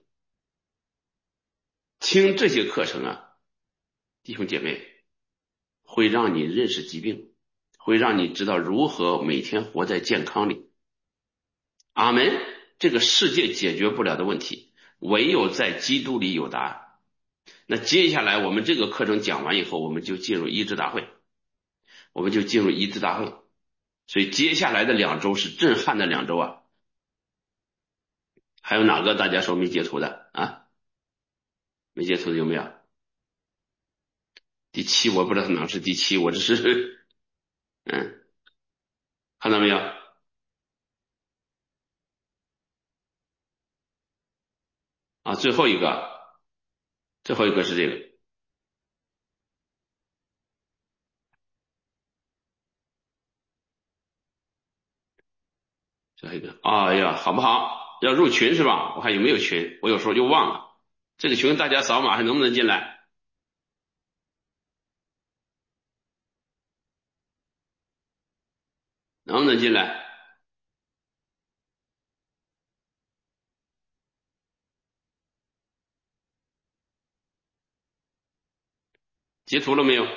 听这些课程啊，弟兄姐妹，会让你认识疾病，会让你知道如何每天活在健康里。阿门，这个世界解决不了的问题，唯有在基督里有答案。那接下来我们这个课程讲完以后，我们就进入医治大会，我们就进入医治大会。所以接下来的两周是震撼的两周啊。还有哪个大家说没截图的啊？没截图的有没有？第七我不知道哪是第七，我这是嗯，看到没有？啊，最后一个，最后一个是这个，最后一个，哎呀，好不好？要入群是吧？我看有没有群，我有时候就忘了。这个群大家扫码还能不能进来？能不能进来？截图了没有？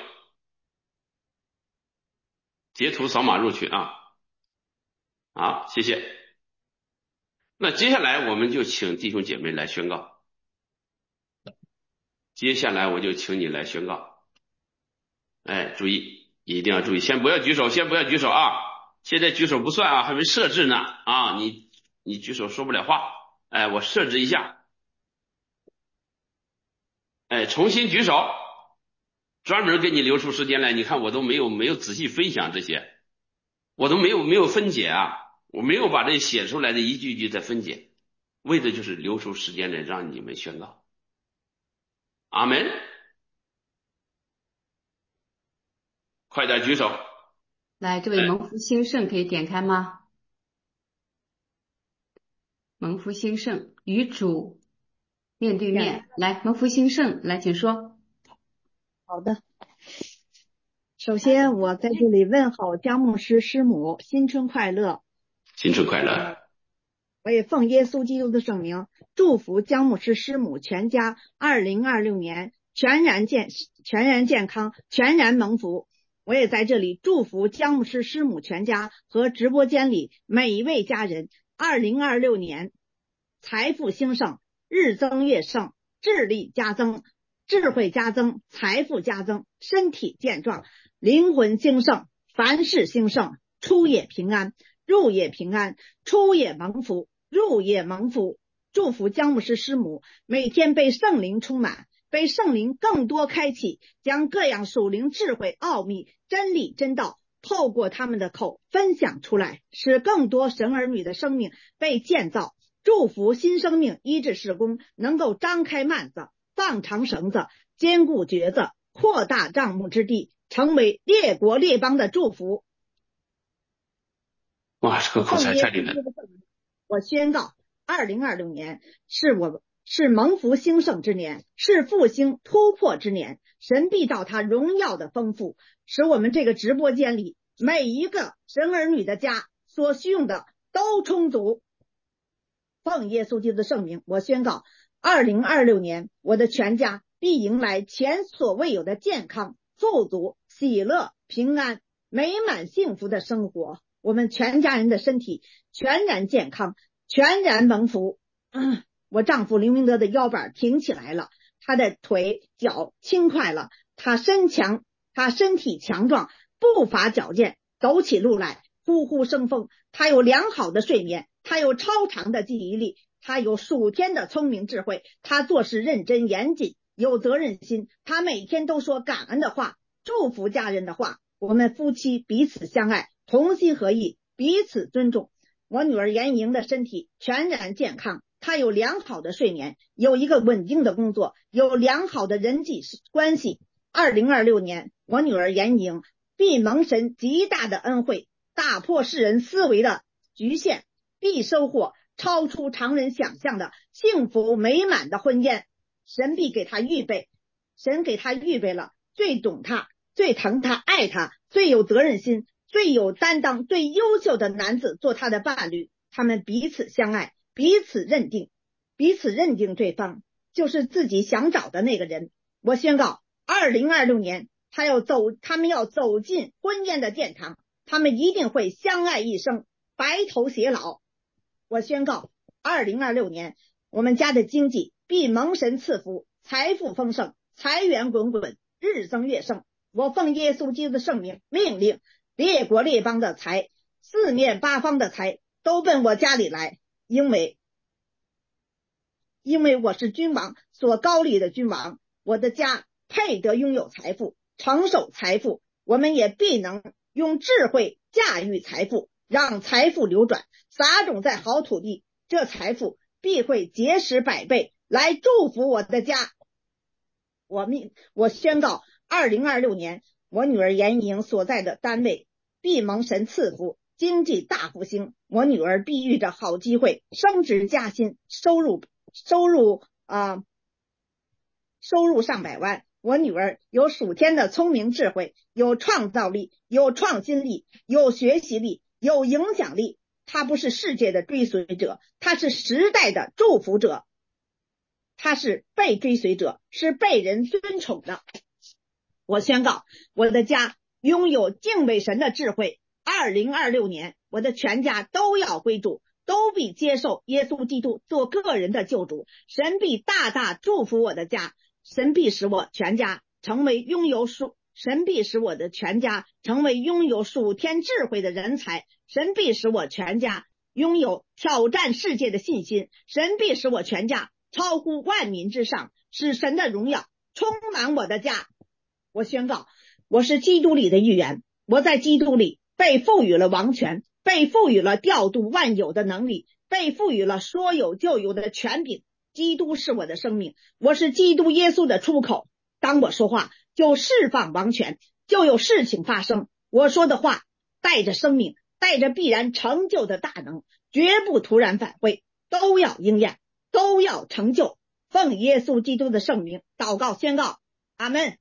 截图扫码入群啊！好，谢谢。那接下来我们就请弟兄姐妹来宣告。接下来我就请你来宣告。哎，注意，一定要注意，先不要举手，先不要举手啊！现在举手不算啊，还没设置呢啊！你你举手说不了话，哎，我设置一下，哎，重新举手，专门给你留出时间来。你看我都没有没有仔细分享这些，我都没有没有分解啊，我没有把这写出来的一句句再分解，为的就是留出时间来让你们宣告。阿门！快点举手。 来，这位蒙福兴盛可以点开吗？蒙福兴盛与主面对面，来，蒙福兴盛，来，请说。 好的，首先我在这里问候姜牧师师母，新春快乐， 新春快乐。 我也奉耶稣基督的圣名，祝福姜牧师师母全家二零二六年全然健全然健康，全然蒙福。我也在这里祝福姜牧师师母全家和直播间里每一位家人二零二六年财富兴盛，日增月盛，智力加增，智慧加增，财富加增，身体健壮，灵魂兴盛，凡事兴盛，出也平安，入也平安，出也蒙福，入也蒙福。祝福姜牧师师母每天被圣灵充满，被圣灵更多开启，将各样属灵智慧奥秘真理真道透过他们的口分享出来，使更多神儿女的生命被建造。祝福新生命医治事工能够张开幔子，放长绳子，坚固橛子，扩大帐幕之地，成为列国列邦的祝福。 哇，这个口才太厉害了！ 我宣告，二零二六年是我是蒙福兴盛之年，是复兴突破之年。神必照他荣耀的丰富，使我们这个直播间里每一个神儿女的家所需用的都充足。奉耶稣基督的圣名，我宣告，二零二六年我的全家必迎来前所未有的健康、富足、喜乐、平安、美满、幸福的生活。我们全家人的身体全然健康，全然蒙福。嗯，我丈夫林明德的腰板挺起来了，他的腿脚轻快了，他身强，他身体强壮，步伐矫健，走起路来呼呼生风。他有良好的睡眠，他有超长的记忆力，他有数天的聪明智慧，他做事认真严谨，有责任心，他每天都说感恩的话，祝福家人的话。 我们夫妻彼此相爱，同心合意，彼此尊重。我女儿严莹的身体全然健康，她有良好的睡眠，有一个稳定的工作，有良好的人际关系。二零二六年，我女儿严莹必蒙神极大的恩惠，打破世人思维的局限，必收获超出常人想象的幸福美满的婚姻。神必给她预备，神给她预备了最懂她、最疼她、爱她、最有责任心、最有担当、最优秀的男子做她的伴侣。他们彼此相爱，彼此认定，彼此认定对方就是自己想找的那个人。我宣告，二零二六年他要走，他们要走进婚姻的殿堂，他们一定会相爱一生，白头偕老。我宣告，二零二六年我们家的经济必蒙神赐福，财富丰盛，财源滚滚，日增月盛。我奉耶稣基督的圣名命令，列国列邦的财，四面八方的财都奔我家里来，因为因为我是君王所高立的君王，我的家配得拥有财富，承受财富。我们也必能用智慧驾驭财富，让财富流转，撒种在好土地，这财富必会结实百倍，来祝福我的家。我命我宣告，二零二六年我女儿严莹所在的单位必蒙神赐福，经济大复兴。我女儿必遇着好机会，升职加薪，收入收入啊、呃、收入上百万。我女儿有属天的聪明智慧，有创造力，有创新力，有学习力，有影响力。她不是世界的追随者，她是时代的祝福者，她是被追随者，是被人尊崇的。我宣告，我的家拥有敬畏神的智慧。二零二六年我的全家都要归主，都必接受耶稣基督做个人的救主。神必大大祝福我的家，神必使我全家成为拥有属神必使我的全家成为拥有属天智慧的人才。神必使我全家拥有挑战世界的信心。神必使我全家超乎万民之上，使神的荣耀充满我的家。我宣告，我是基督里的一员，我在基督里被赋予了王权，被赋予了调度万有的能力，被赋予了说有就有的权柄。基督是我的生命，我是基督耶稣的出口。当我说话，就释放王权，就有事情发生。我说的话带着生命，带着必然成就的大能，绝不突然返回，都要应验，都要成就。奉耶稣基督的圣名祷告宣告，阿们。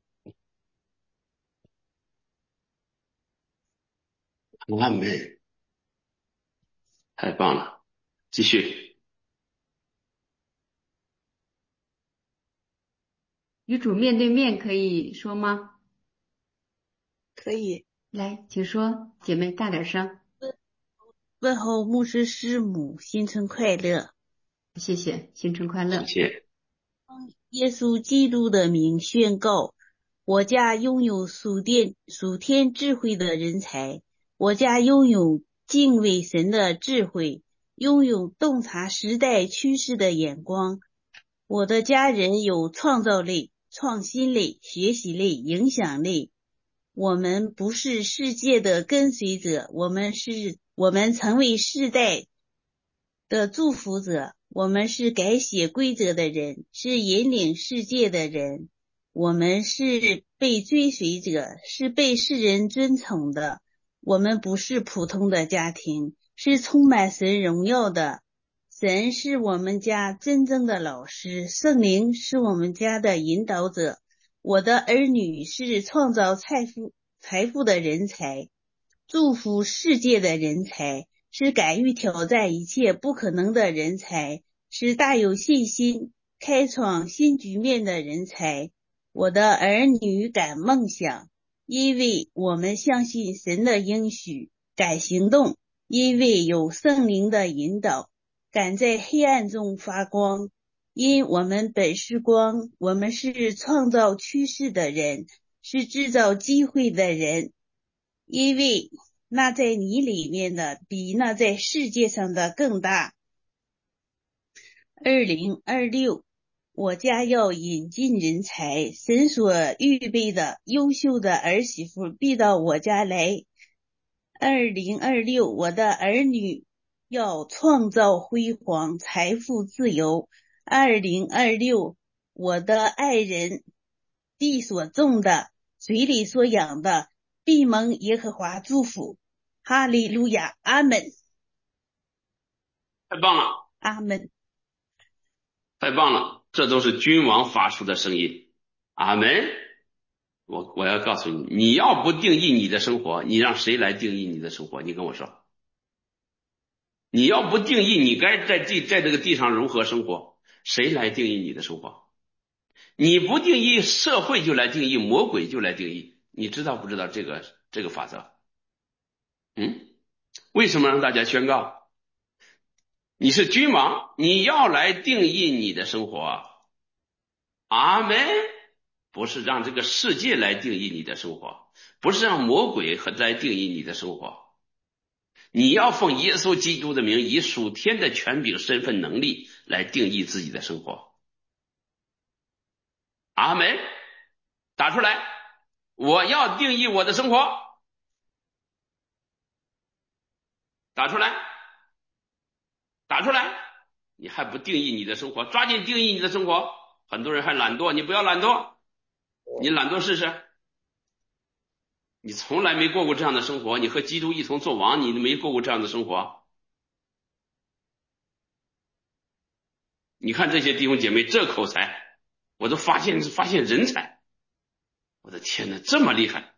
阿门，太棒了，继续。 与主面对面可以说吗？ 可以。 来，请说，姐妹大点声。 问候牧师师母，新春快乐。 谢谢，新春快乐。 谢谢。 耶稣基督的名宣告，我家拥有属天属天智慧的人才，我家拥有敬畏神的智慧，拥有洞察时代趋势的眼光。我的家人有创造力、创新力、学习力、影响力。我们不是世界的跟随者，我们是我们成为世代的祝福者。我们是改写规则的人，是引领世界的人。我们是被追随者，是被世人尊崇的。我们不是普通的家庭，是充满神荣耀的。神是我们家真正的老师，圣灵是我们家的引导者。我的儿女是创造财富财富的人才，祝福世界的人才，是敢于挑战一切不可能的人才，是大有信心开创新局面的人才。我的儿女敢梦想，因为我们相信神的应许；敢行动，因为有圣灵的引导；敢在黑暗中发光，因我们本是光。我们是创造趋势的人，是制造机会的人，因为那在你里面的比那在世界上的更大。二零二六我家要引进人才，神所预备的优秀的儿媳妇必到我家来。二零二六，我的儿女要创造辉煌，财富自由。二零二六，我的爱人地所种的，水里所养的，必蒙耶和华祝福。哈利路亚，阿门。 太棒了， 阿门。 太棒了，这都是君王发出的声音。阿门。我我要告诉你，你要不定义你的生活，你让谁来定义你的生活？你跟我说，你要不定义你该在地在这个地上如何生活，谁来定义你的生活？你不定义，社会就来定义，魔鬼就来定义。你知道不知道这个这个法则？嗯，为什么让大家宣告？你是君王，你要来定义你的生活。阿门。不是让这个世界来定义你的生活，不是让魔鬼和来定义你的生活。你要奉耶稣基督的名，以属天的权柄、身份、能力来定义自己的生活。阿门。打出来，我要定义我的生活。打出来，打出来。你还不定义你的生活，抓紧定义你的生活。很多人还懒惰，你不要懒惰，你懒惰试试。你从来没过过这样的生活，你和基督一同做王，你没过过这样的生活。你看这些弟兄姐妹这口才，我都发现发现人才。我的天哪，这么厉害，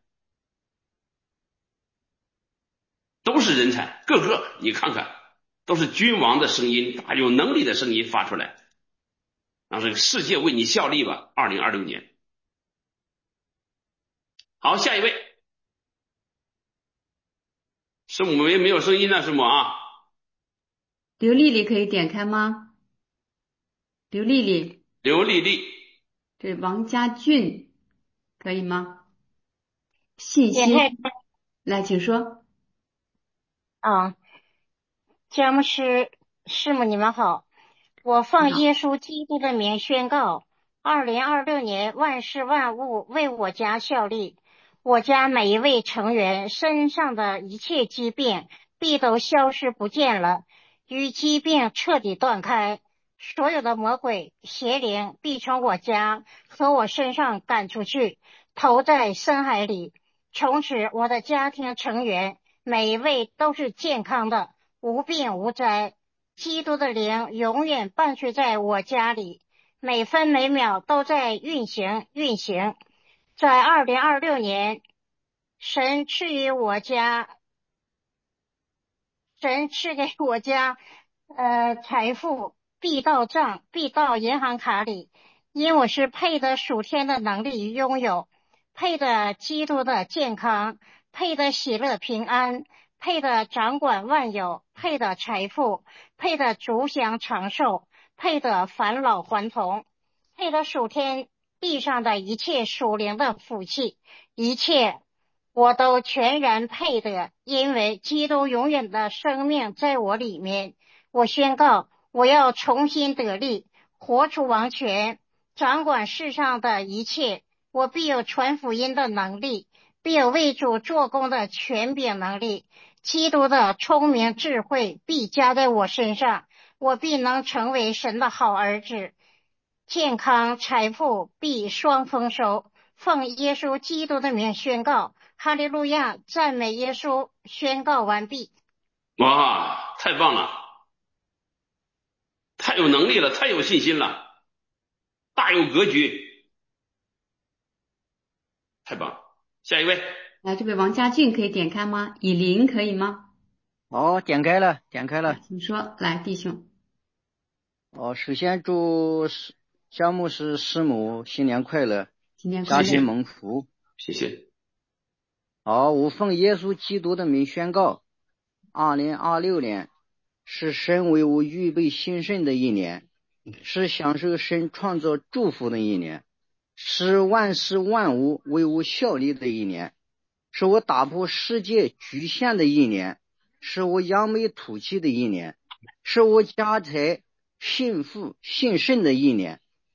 都是人才，个个你看看，都是君王的声音，大有能力的声音发出来，让这个世界为你效力吧。二零二六年。好，下一位。师母没没有声音呢，师母啊。 刘丽丽可以点开吗？刘丽丽， 刘丽丽， 这王家俊可以吗？信点开心，来，请说。 啊，佳牧师、师母，你们好。我奉耶稣基督的名宣告，二零二六年万事万物为我家效力。我家每一位成员身上的一切疾病必都消失不见了，与疾病彻底断开。所有的魔鬼邪灵必从我家和我身上赶出去，投在深海里。从此我的家庭成员每一位都是健康的，无病无灾。基督的灵永远伴随在我家里，每分每秒都在运行运行。在二零二六年，神赐予我家，神赐给我家，呃，财富必到账，必到银行卡里，因我是配得属天的能力拥有，配得基督的健康，配得喜乐平安，配得掌管万有，配得财富，配得足享长寿，配得返老还童，配得属天地上的一切属灵的福气，一切我都全然配得，因为基督永远的生命在我里面。我宣告，我要重新得力，活出王权，掌管世上的一切。我必有传福音的能力，必有为主做工的权柄能力。基督的聪明智慧必加在我身上，我必能成为神的好儿子。健康财富必双丰收。奉耶稣基督的名宣告，哈利路亚，赞美耶稣。宣告完毕。 哇，太棒了，太有能力了，太有信心了，大有格局，太棒了。下一位。 来，这位王家俊可以点开吗？以琳可以吗？ 哦，点开了，点开了。 请说，来，弟兄。 哦，首先祝师佳牧师师母新年快乐， 新年快乐， 家庭蒙福。 谢谢。 好，我奉耶稣基督的名宣告，二零二六年是神为我预备兴盛的一年，是享受神创造祝福的一年，是万事万物为我效力的一年，是我打破世界局限的一年，是我扬眉吐气的一年，是我家财幸福兴盛的一年，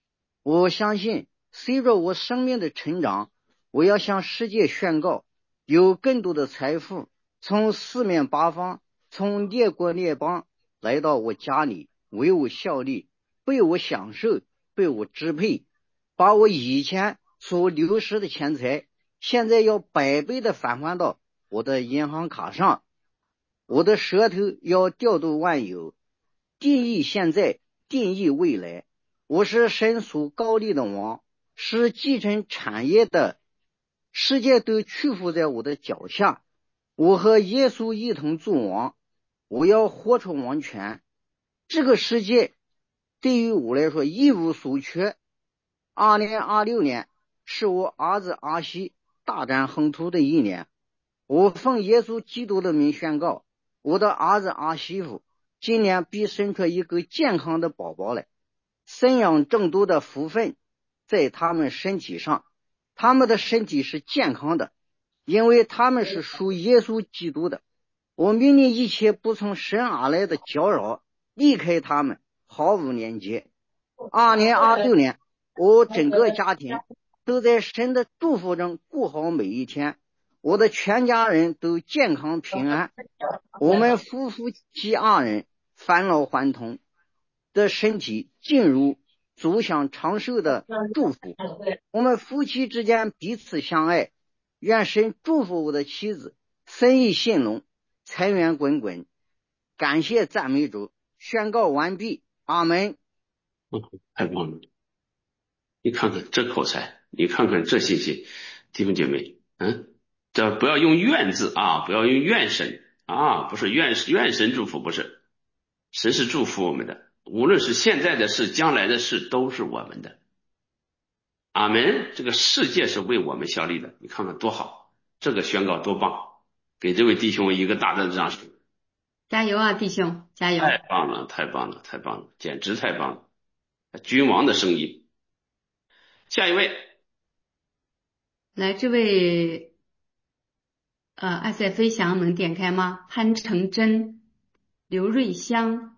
我相信随着我生命的成长，我要向世界宣告，有更多的财富从四面八方，从列国列邦来到我家里，为我效力，被我享受，被我支配，把我以前所流失的钱财现在要百倍的返还到我的银行卡上。我的舌头要调度万有，定义现在，定义未来。我是神所高立的王，是继承产业的，世界都屈服在我的脚下。我和耶稣一同做王，我要活出王权。这个世界对于我来说一无所缺。二零二六年是我儿子阿西大展宏图的一年。我奉耶稣基督的名宣告，我的儿子阿西夫今年必生出一个健康的宝宝来，生养众多的福分在他们身体上，他们的身体是健康的，因为他们是属耶稣基督的。我命令一切不从神而来的搅扰离开他们，毫无连接。二零二六年，我整个家庭都在神的祝福中过好每一天，我的全家人都健康平安。我们夫妇妻二人返老还童的身体进入走向长寿的祝福。我们夫妻之间彼此相爱，愿神祝福我的妻子生意兴隆，财源滚滚。感谢赞美主，宣告完毕，阿门。 嗯，太棒了！你看看这口才，你看看这信息，弟兄姐妹，嗯，这不要用怨字啊，不要用怨神啊，不是怨怨神祝福，不是，神是祝福我们的，无论是现在的事，将来的事，都是我们的。阿门！这个世界是为我们效力的，你看看多好，这个宣告多棒！给这位弟兄一个大大的掌声！ 加油啊，弟兄，加油！ 太棒了，太棒了，太棒了，简直太棒了！君王的声音。下一位， 来，这位呃，爱赛飞翔能点开吗？潘成真、刘瑞香。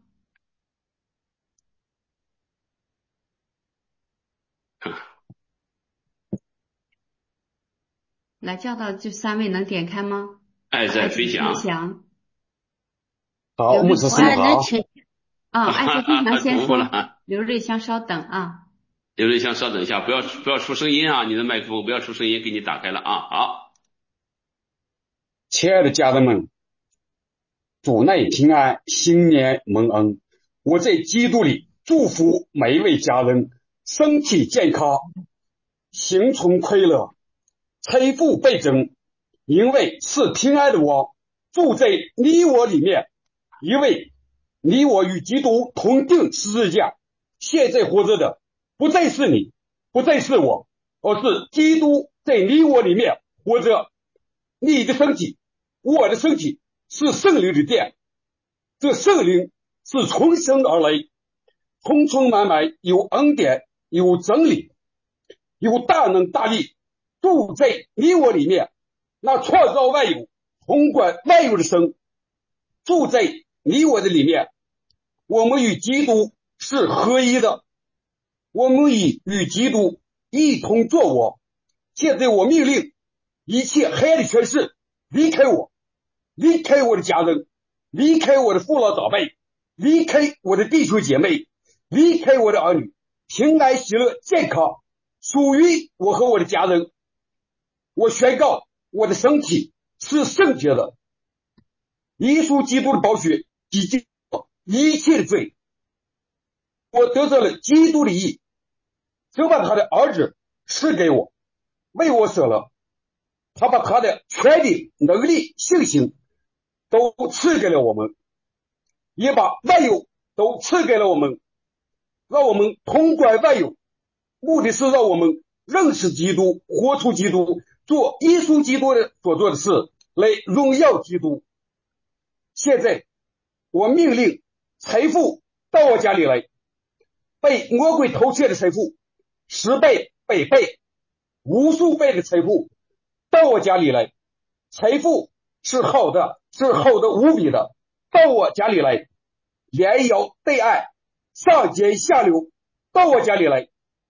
来，叫到这三位能点开吗？ 爱在飞翔。 飞翔好，牧师师母好。 啊，爱在飞翔先说，刘瑞香稍等啊。 刘瑞香稍等一下，不要不要出声音啊，你的麦克风不要出声音，给你打开了啊。好， 亲爱的家人们，主内平安，新年蒙恩。我在基督里祝福每一位家人身体健康，心存快乐，财富倍增，因为是平安的王住在你我里面，因为你我与基督同定十字架，现在活着的不再是你，不再是我，而是基督在你我里面活着。你的身体，我的身体是圣灵的殿，这圣灵是从生而来，充充满满有恩典，有真理，有大能大力，住在你我里面。那创造万有，统管万有的神住在你我的里面。我们与基督是合一的，我们已与基督一同作我。现在我命令一切黑暗的权势离开我，离开我的家人，离开我的父老长辈，离开我的弟兄姐妹，离开我的儿女，平安喜乐健康属于我和我的家人。我宣告我的身体是圣洁的，耶稣基督的宝血洗净一切的罪，我得到了基督的义，就把他的儿子赐给我，为我舍了，他把他的权力、能力、信心都赐给了我们，也把万有都赐给了我们，让我们统管万有，目的是让我们认识基督，活出基督，做耶稣基督的所做的事，来荣耀基督。现在我命令财富到我家里来，被魔鬼偷窃的财富，十倍、百倍、无数倍的财富到我家里来。财富是好的，是好的无比的，到我家里来。连摇带按，上尖下流，到我家里来。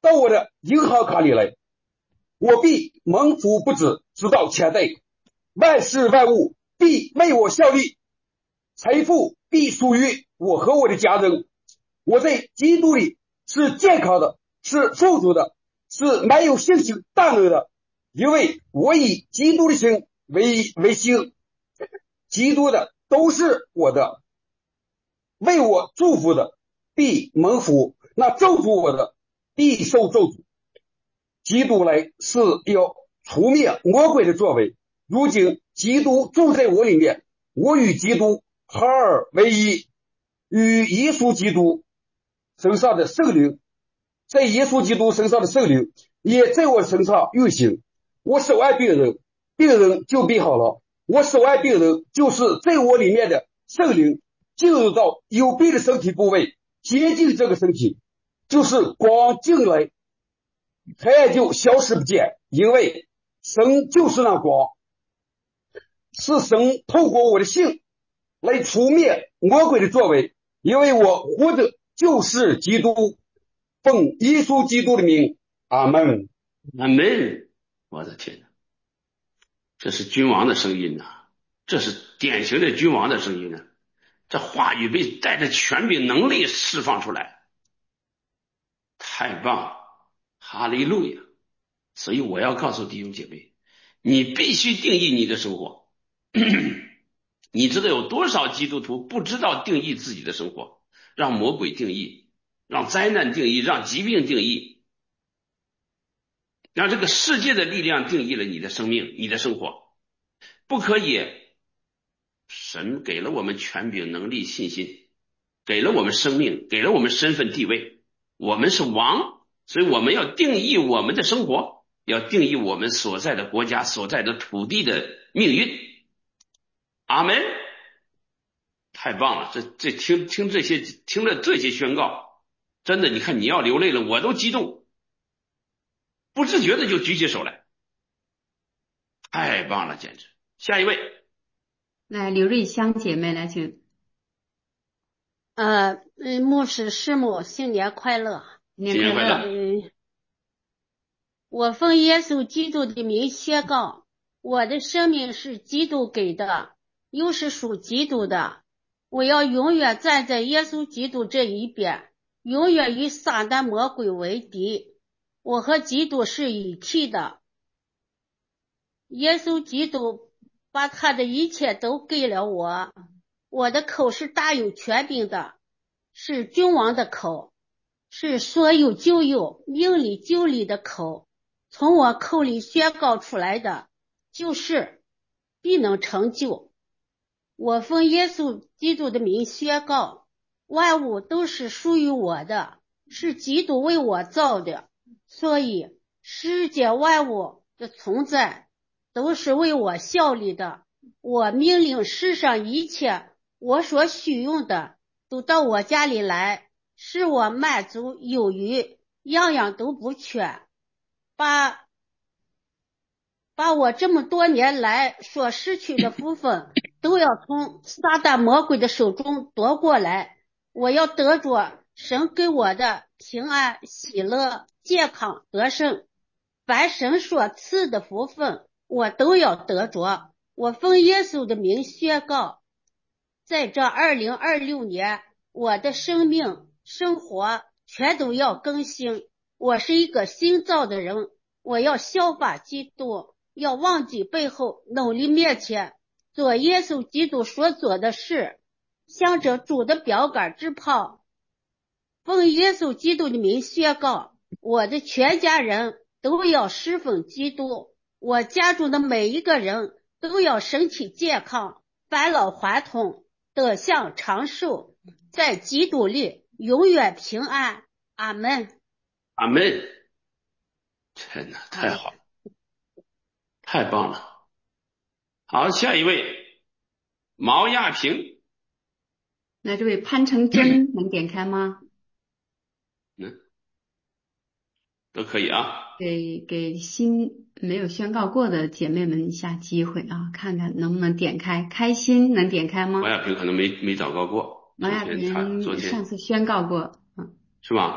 到我的银行卡里来，我必蒙福不止，直到千代，万事万物必为我效力，财富必属于我和我的家人。我在基督里是健康的，是富足的，是没有信心大能的，因为我以基督的心为为心，基督的都是我的，为我祝福的必蒙福，那咒诅我的必受咒诅。基督来是要除灭魔鬼的作为，如今基督住在我里面，我与基督合而为一，与耶稣基督身上的圣灵，在耶稣基督身上的圣灵也在我身上运行。我手按病人，病人就病好了。我手按病人，就是在我里面的圣灵进入到有病的身体部位，接近这个身体，就是光进来，黑暗就消失不见，因为神就是那光，是神透过我的性来除灭魔鬼的作为，因为我活着就是基督，奉耶稣基督的名，阿门。 阿门！我的天哪，这是君王的声音呐、啊，这是典型的君王的声音呢、啊。这话语被带着权柄能力释放出来，太棒了，哈利路亚！所以我要告诉弟兄姐妹，你必须定义你的生活。你知道有多少基督徒不知道定义自己的生活，让魔鬼定义，让灾难定义，让疾病定义，让这个世界的力量定义了你的生命，你的生活。不可以，神给了我们权柄、能力、信心，给了我们生命，给了我们身份地位，我们是王，所以我们要定义我们的生活，要定义我们所在的国家、所在的土地的命运。阿门！太棒了，这这听听这些听了这些宣告，真的，你看你要流泪了，我都激动，不自觉的就举起手来，太棒了，简直！下一位， 来，刘瑞香姐妹来，请。 呃，嗯，牧师师母，新年快乐！ 新年快乐！ 嗯，我奉耶稣基督的名宣告，我的生命是基督给的，又是属基督的。我要永远站在耶稣基督这一边，永远与撒旦魔鬼为敌。我和基督是一体的。耶稣基督把他的一切都给了我，我的口是大有权柄的，是君王的口，是所有就有命里就理的口，从我口里宣告出来的就是必能成就。我奉耶稣基督的名宣告，万物都是属于我的，是基督为我造的，所以世界万物的存在都是为我效力的。我命令世上一切我所需用的都到我家里来，使我满足有余，样样都不缺。把把我这么多年来所失去的福分都要从撒旦魔鬼的手中夺过来。我要得着神给我的平安、喜乐、健康、得胜，凡神所赐的福分我都要得着。我奉耶稣的名宣告，在这二零二六年，我的生命生活全都要更新。我是一个新造的人，我要效法基督，要忘记背后，努力面前，做耶稣基督所做的事，向着主的标杆直跑。奉耶稣基督的名宣告，我的全家人都要侍奉基督，我家中的每一个人都要身体健康，返老还童，得享长寿，在基督里永远平安。阿门。 阿门！天哪，太好了，太棒了！好，下一位，毛亚平。 那这位潘成真能点开吗？ 嗯，都可以啊。 给给新没有宣告过的姐妹们一下机会啊，看看能不能点开。开心能点开吗？ 毛亚平可能没没祷告过。 毛亚平昨天上次宣告过，嗯， 是吧？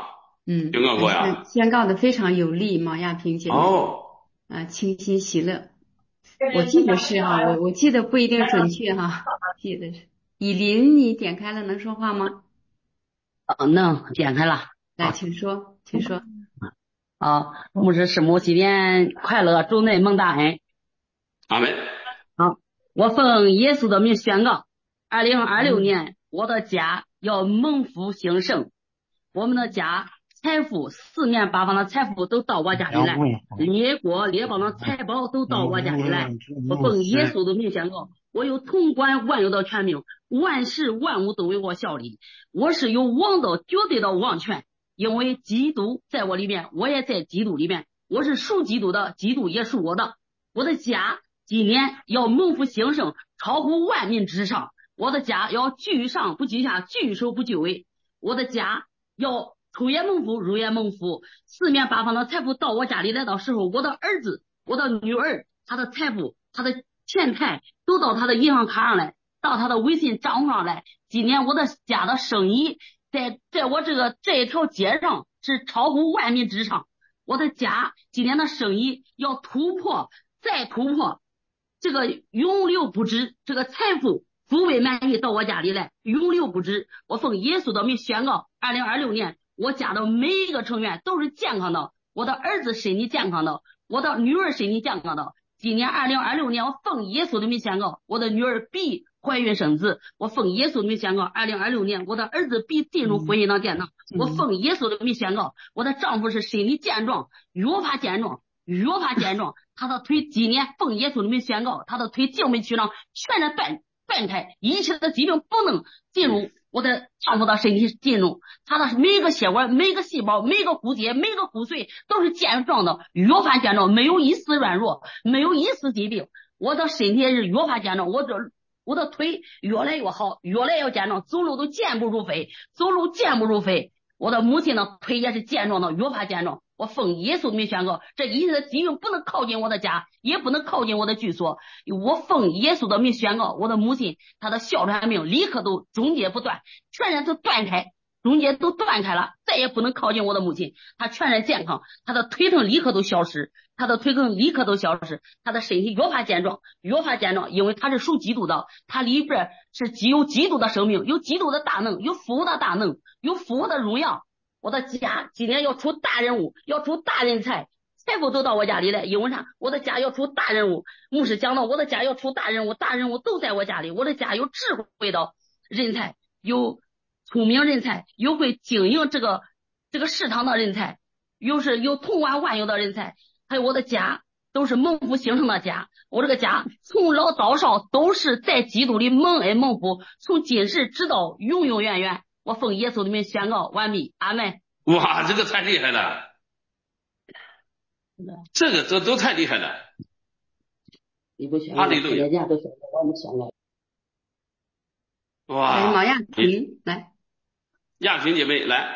嗯， 宣告过呀？ 宣告的非常有力，毛亚萍姐妹。 哦， 啊，清新喜乐。我记得是哈，我我记得不一定准确哈，记得是。以琳，你点开了，能说话吗？ 哦，能点开了。 来，请说，请说。 好，牧师师母，新年快乐，主内蒙大恩。 阿门。 好，我奉耶稣的名宣告，二零二六年我的家要蒙福兴盛，我们的家财富四面八方的财富都到我家里来，列国列邦的财宝都到我家里来。我奉耶稣的名宣告，我有统管万有的权柄，万事万物都为我效力，我是有王的绝对的王权，因为基督在我里面，我也在基督里面，我是属基督的，基督也属我的。我的家今年要蒙福兴盛，超乎万民之上。我的家要居上不居下，居首不居尾。我的家要出也蒙福，入也蒙福，四面八方的财富到我家里来的时候，我的儿子，我的女儿，他的财富，他的钱财都到他的银行卡上来，到他的微信账户上来。今年我的家的生意在在我这个这一条街上是超乎万民之上。我的家今年的生意要突破再突破，这个永流不止，这个财富富贵满意到我家里来，永流不止。我奉耶稣的名宣告，二零二六年我家的每一个成员都是健康的，我的儿子身体健康的，我的女儿身体健康的。今年二零二六年我奉耶稣的名宣告，我的女儿必怀孕生子。我奉耶稣的名宣告，二零二六年我的儿子必进入婚姻的殿堂。我奉耶稣的名宣告，我的丈夫是身体健壮，越发健壮，越发健壮。他的腿今年奉耶稣的名宣告，他的腿静脉曲张全然断断开，一切的疾病不能进入我的丈夫的身体进入，他的每个血管、每个细胞、每个骨节、每个骨髓都是健壮的，越发健壮，没有一丝软弱，没有一丝疾病。我的身体是越发健壮，我这我的腿越来越好，越来越健壮，走路都健步如飞，走路健步如飞。我的母亲的腿也是健壮的，越发健壮。我奉耶稣的名宣告，这一切的疾病不能靠近我的家，也不能靠近我的居所。我奉耶稣的名宣告，我的母亲她的哮喘病立刻都终结不断，全然都断开，中间都断开了，再也不能靠近我的母亲。她全然健康，她的腿疼立刻都消失，她的腿疼立刻都消失，她的身体越发健壮，越发健壮，因为她是属基督的，她里边是既有基督的生命，有基督的大能，有父的大能，有父的荣耀。我的家今年要出大人物，要出大人才，财富都到我家里来，因为啥？我的家要出大人物。牧师讲到我的家要出大人物，大人物都在我家里。我的家有智慧的人才，有聪明人才，有会经营这个这个市场的人才，有是有统管万有的人才，还有我的家都是蒙福兴盛的家。我这个家从老到少都是在基督里蒙恩蒙福，从今世直到永永远远。我奉耶稣的名宣告完毕，阿门。 哇，这个太厉害了，这个这都太厉害了。 你不宣告，人家都宣告，我们宣告。 哇， 来，毛亚萍来， 亚萍姐妹来。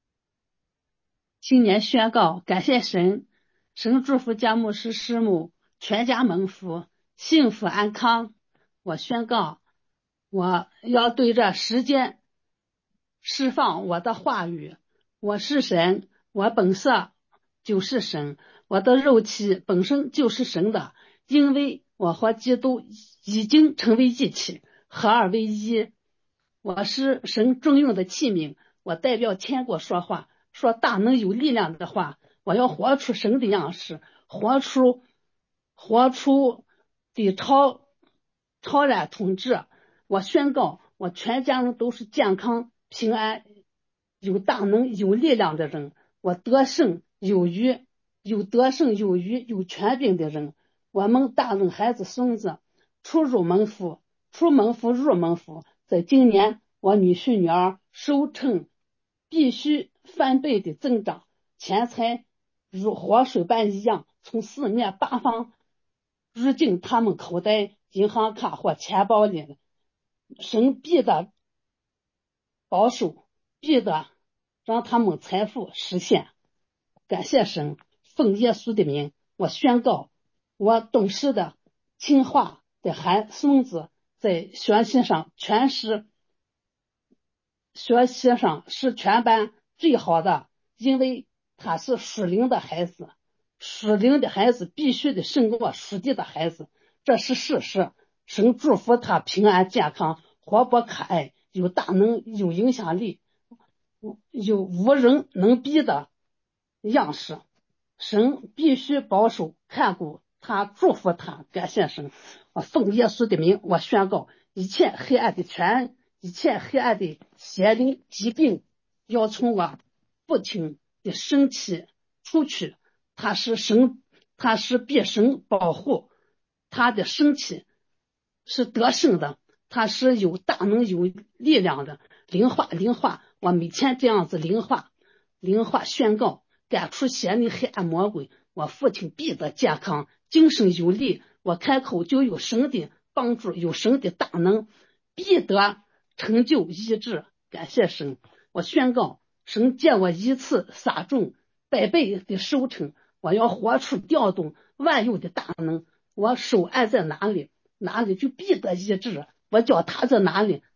新年宣告，感谢神，神祝福家牧师师母全家蒙福，幸福安康。我宣告，我要对这时间释放我的话语。我是神，我本色就是神，我的肉体本身就是神的，因为我和基督已经成为一体，合二为一。我是神重用的器皿，我代表天国说话，说大能有力量的话。我要活出神的样式，活出活出的超超然统治。我宣告，我全家人都是健康平安，有大能有力量的人，我得胜有余，有得胜有余有权柄的人。我们大人孩子孙子出入蒙福，出蒙福入蒙福。在今年我女婿女儿收成必须翻倍的增长，钱财如活水般一样从四面八方入进他们口袋、银行卡或钱包里。神必的保守，必的让他们财富实现。感谢神，奉耶稣的名，我宣告，我懂事的听话的孩孙子在学习上全是学习上是全班最好的， 因为他是属灵的孩子，属灵的孩子必须得胜过属地的孩子，这是事实。神祝福他平安健康，活泼可爱，有大能，有影响力，有无人能比的样式。神必须保守看顾他，祝福他，感谢神。我奉耶稣的名，我宣告一切黑暗的权，一切黑暗的邪灵疾病要从我父亲的身体出去。他是神，他是被神保护，他的身体是得胜的，他是有大能有力量的。灵化灵化，我每天这样子灵化灵化宣告，赶出邪灵黑暗魔鬼。我父亲必得健康，精神有力，我开口就有神的帮助，有神的大能，必得成就医治。感谢神，我宣告神借我一次撒种百倍的收成，我要活出调动万有的大能。我手按在哪里，哪里就必得医治，我脚踏在哪里，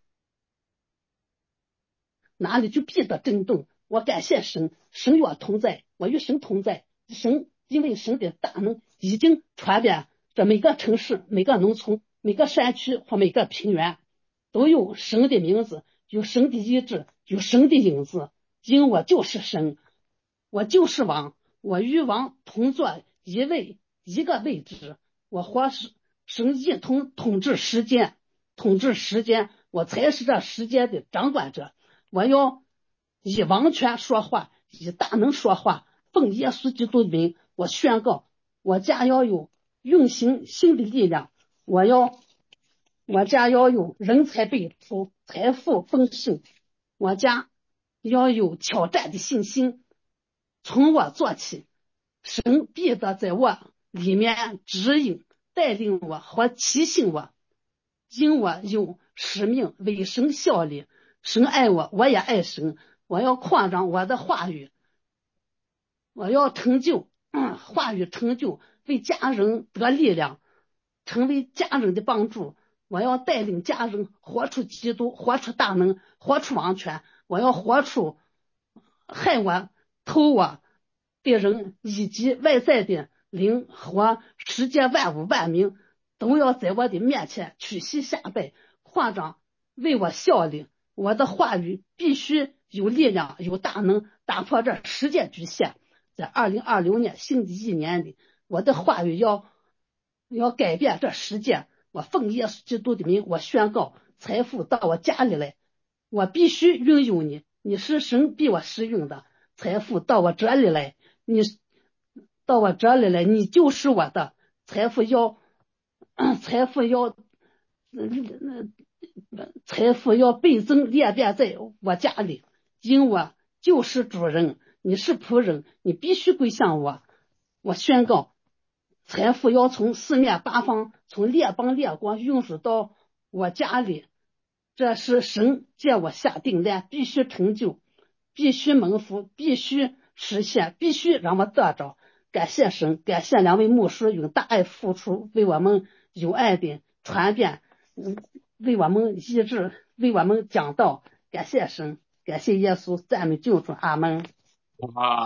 哪里就必得震动。我感谢神，神与我同在，我与神同在。神因为神的大能已经传遍这每个城市、每个农村、每个山区或每个平原，都有神的名字，有神的医治，有神的影子。因我就是神，我就是王，我与王同坐一位一个位置，我和神一同统治时间，统治时间，我才是这时间的掌管者。我要以王权说话，以大能说话。奉耶稣基督的名，我宣告，我家要有运行新的力量，我要我家要有人才辈出，财富丰盛，我家要有挑战的信心。从我做起，神必得在我里面指引带领我和提醒我，因我有使命为神效力。神爱我，我也爱神，我要扩张我的话语，我要成就、嗯、话语成就，为家人得力量，成为家人的帮助。我要带领家人活出基督，活出大能，活出王权。我要活出害我偷我的人，以及外在的灵和世界万物万民都要在我的面前屈膝下拜，扩张为我效力。我的话语必须有力量，有大能，打破这世界局限。在二零二六年新的一年里，我的话语要要改变这世界。我奉耶稣基督的名，我宣告财富到我家里来，我必须拥有你，你是神逼我使用的。财富到我这里来，你到我这里来，你就是我的。财富要财富要嗯财富要倍增裂变在我家里，因我就是主人，你是仆人，你必须归向我。我宣告财富要从四面八方，从列邦列国运输到我家里，这是神借我下订单，必须成就，必须蒙福，必须实现，必须让我得着。感谢神，感谢两位牧师用大爱付出，为我们有爱的传遍，为我们医治，为我们讲道。感谢神，感谢耶稣，赞美救主，阿门。 哇，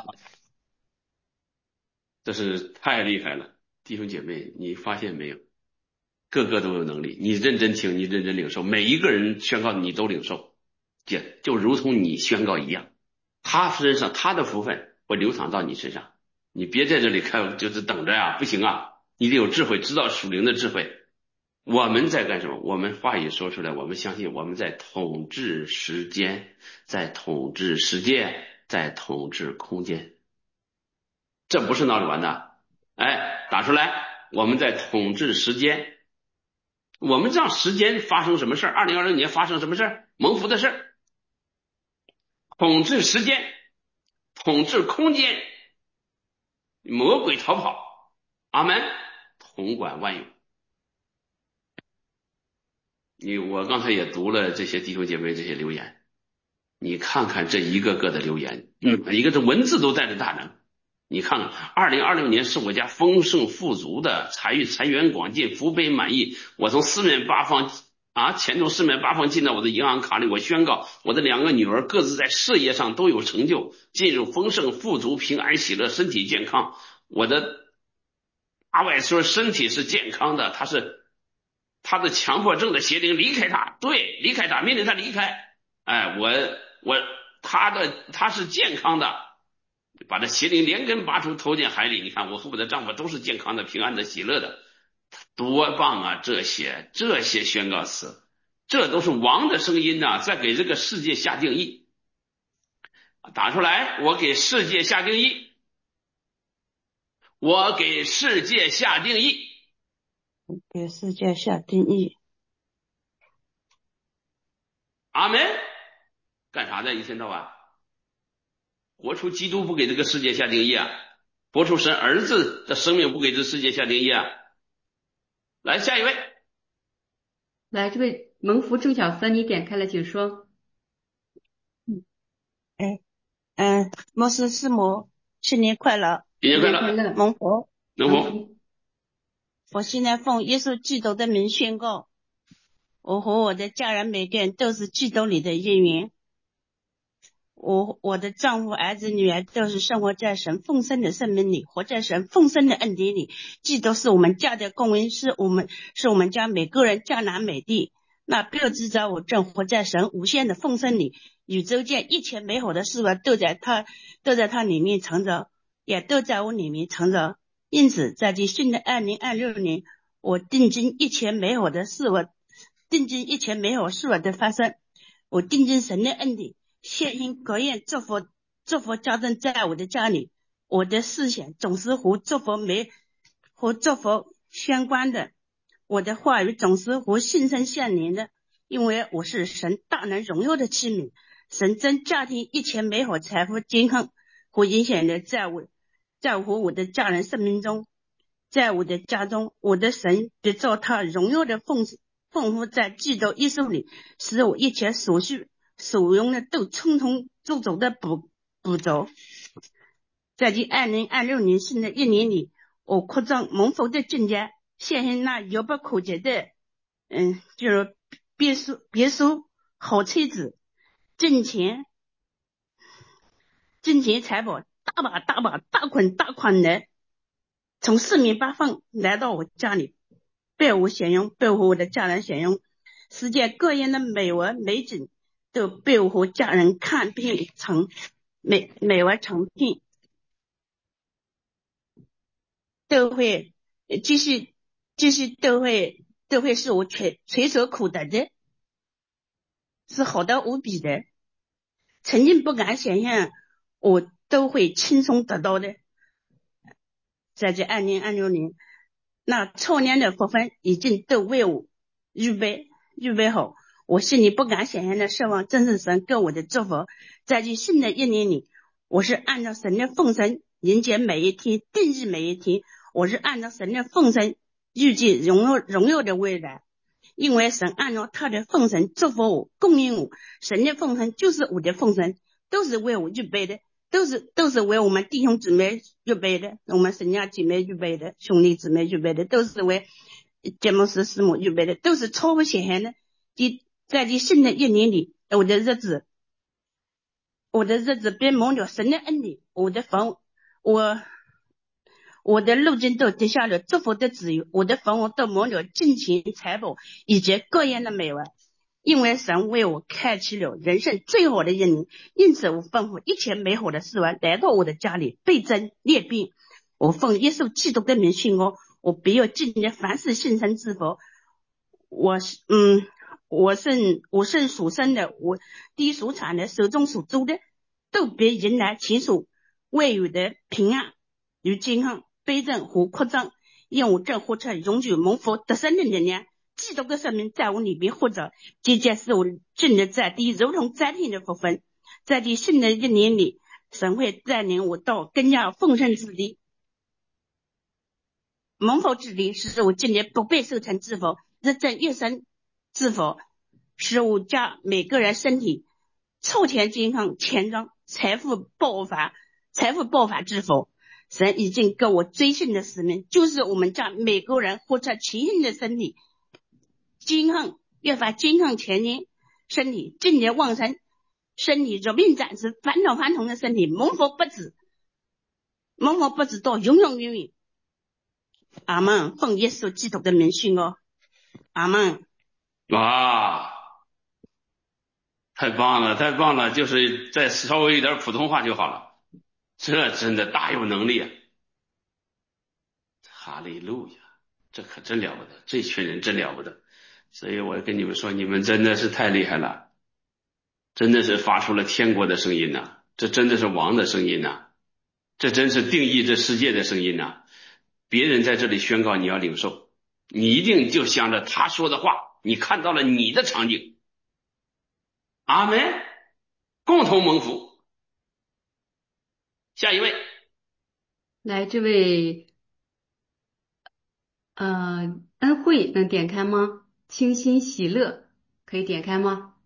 这是太厉害了，弟兄姐妹，你发现没有？个个都有能力，你认真听，你认真领受，每一个人宣告你都领受，就就如同你宣告一样，他身上他的福分会流淌到你身上。你别在这里看，就是等着呀，不行啊，你得有智慧，知道属灵的智慧。我们在干什么？我们话语说出来，我们相信我们在统治时间，在统治世界，在统治空间。这不是闹着玩的，哎，打出来，我们在统治时间。我们让时间发生什么事儿？二零二零年发生什么事儿？蒙福的事儿。统治时间，统治空间，魔鬼逃跑。阿门。统管万有。你我刚才也读了这些弟兄姐妹这些留言，你看看这一个个的留言，嗯，一个这文字都带着大能。你看看二零二六年是我家丰盛富足的，财运财源广进，福杯满溢，我从四面八方啊，钱从四面八方进到我的银行卡里，我宣告我的两个女儿各自在事业上都有成就，进入丰盛、富足、平安、喜乐，身体健康。我的大外孙身体是健康的，他是他的强迫症的邪灵离开他，对，离开他，命令他离开。哎，我我他的他是健康的，把这邪灵连根拔出，投进海里。你看，我和我的丈夫都是健康的、平安的、喜乐的，多棒啊！这些这些宣告词，这都是王的声音呐、啊，在给这个世界下定义。打出来，我给世界下定义，我给世界下定义， 给世界下定义。 阿门。干啥呢？一天到晚活出基督，不给这个世界下定义啊，活出神儿子的生命，不给这世界下定义啊。来，下一位。 来，这位蒙福郑小森，你点开了，请说。 嗯，哎，嗯，牧师师母，新年快乐！ 新年快乐！ 蒙福， 蒙福。 我现在奉耶稣基督的名宣告，我和我的家人每个人都是基督里的一员。我我的丈夫、儿子、女儿都是生活在神丰盛的生命里，活在神丰盛的恩典里。基督是我们家的供应，是我们是我们家每个人迦南美地。那标志着我正活在神无限的丰盛里，宇宙间一切美好的事物都在他都在他里面藏着，也都在我里面藏着。因此，在这新的二零二六年，我定睛一切美好的事物，定睛一切美好事物的发生。我定睛神的恩典。献因各样祝福祝福加增在我的家里，我的思想总是和祝福美和祝福相关的，我的话语总是和心生相连的，因为我是神大能荣耀的器皿。神真家庭一切美好财富健康和影响力在我在我和我的家人生命中，在我的家中，我的神得照他荣耀的丰丰富在基督耶稣里，使我一切所需所用的都充充足足的补补足。在这二零二六年新的一年里，我扩张蒙福的境界，现现那遥不可及的，嗯，就是别墅、别墅、好妻子、挣钱、挣钱财宝，大把大把、大捆大捆的，从四面八方来到我家里，被我享用，被我和我的家人享用，世界各样的美文美景。都被我和家人看遍成美美完成片，都会继续继续都会都会是我垂垂手可得的，是好的无比的，曾经不敢想象我都会轻松得到的。在这二零二六年，那超年的福分已经都为我预备预备好。我心里不敢想象的奢望，真是神给我的祝福。在这新的一年里，我是按照神的丰盛迎接每一天，定义每一天。我是按照神的丰盛预计荣耀荣耀的未来，因为神按照他的丰盛祝福我，供应我。神的丰盛就是我的丰盛，都是为我预备的，都是都是为我们弟兄姊妹预备的，我们神家姐妹预备的，兄弟姊妹预备的，都是为节目师师母预备的，都是超乎想象的。在这新的一年里，我的日子，我的日子被蒙了神的恩典，我的房，我，我的路径都得下了祝福的自由，我的房屋都蒙了金钱财宝以及各样的美味，因为神为我开启了人生最好的一年，因此我吩咐一切美好的事物来到我的家里，倍增裂变。我奉耶稣基督的名宣告，我必要尽力凡事信神之福。我是嗯。我生我生所生的，我地所产的，手中所做的，都别迎来前所未有的平安与健康、倍增和扩张，因我正活出永久蒙福得胜的力量。基督的生命在我里边活着，这件是我尽力在地如同在天的福分。在这新的一年里，神会带领我到更加丰盛之地，蒙福之地，使我今年不被受成之福，日增一生之福，使我家每个人身体超前健康强壮，财富爆发，财富爆发之福。神已经给我追信的使命，就是我们家每个人活出全新的身体，健康越发均衡全人，身体正烈旺盛，身体若病暂时，返老还童的身体蒙福不止，蒙福不止到永永远远。阿们，奉耶稣基督的名宣告，阿们。 哇，太棒了，太棒了！就是再稍微一点普通话就好了，这真的大有能力啊！哈利路亚，这可真了不得，这群人真了不得。所以我跟你们说，你们真的是太厉害了，真的是发出了天国的声音呐、啊，这真的是王的声音呐、啊，这真是定义这世界的声音呐、啊。别人在这里宣告，你要领受，你一定就想着他说的话，你看到了你的场景。阿们，共同蒙福。下一位， 来，这位呃恩惠能点开吗？清新喜乐可以点开吗？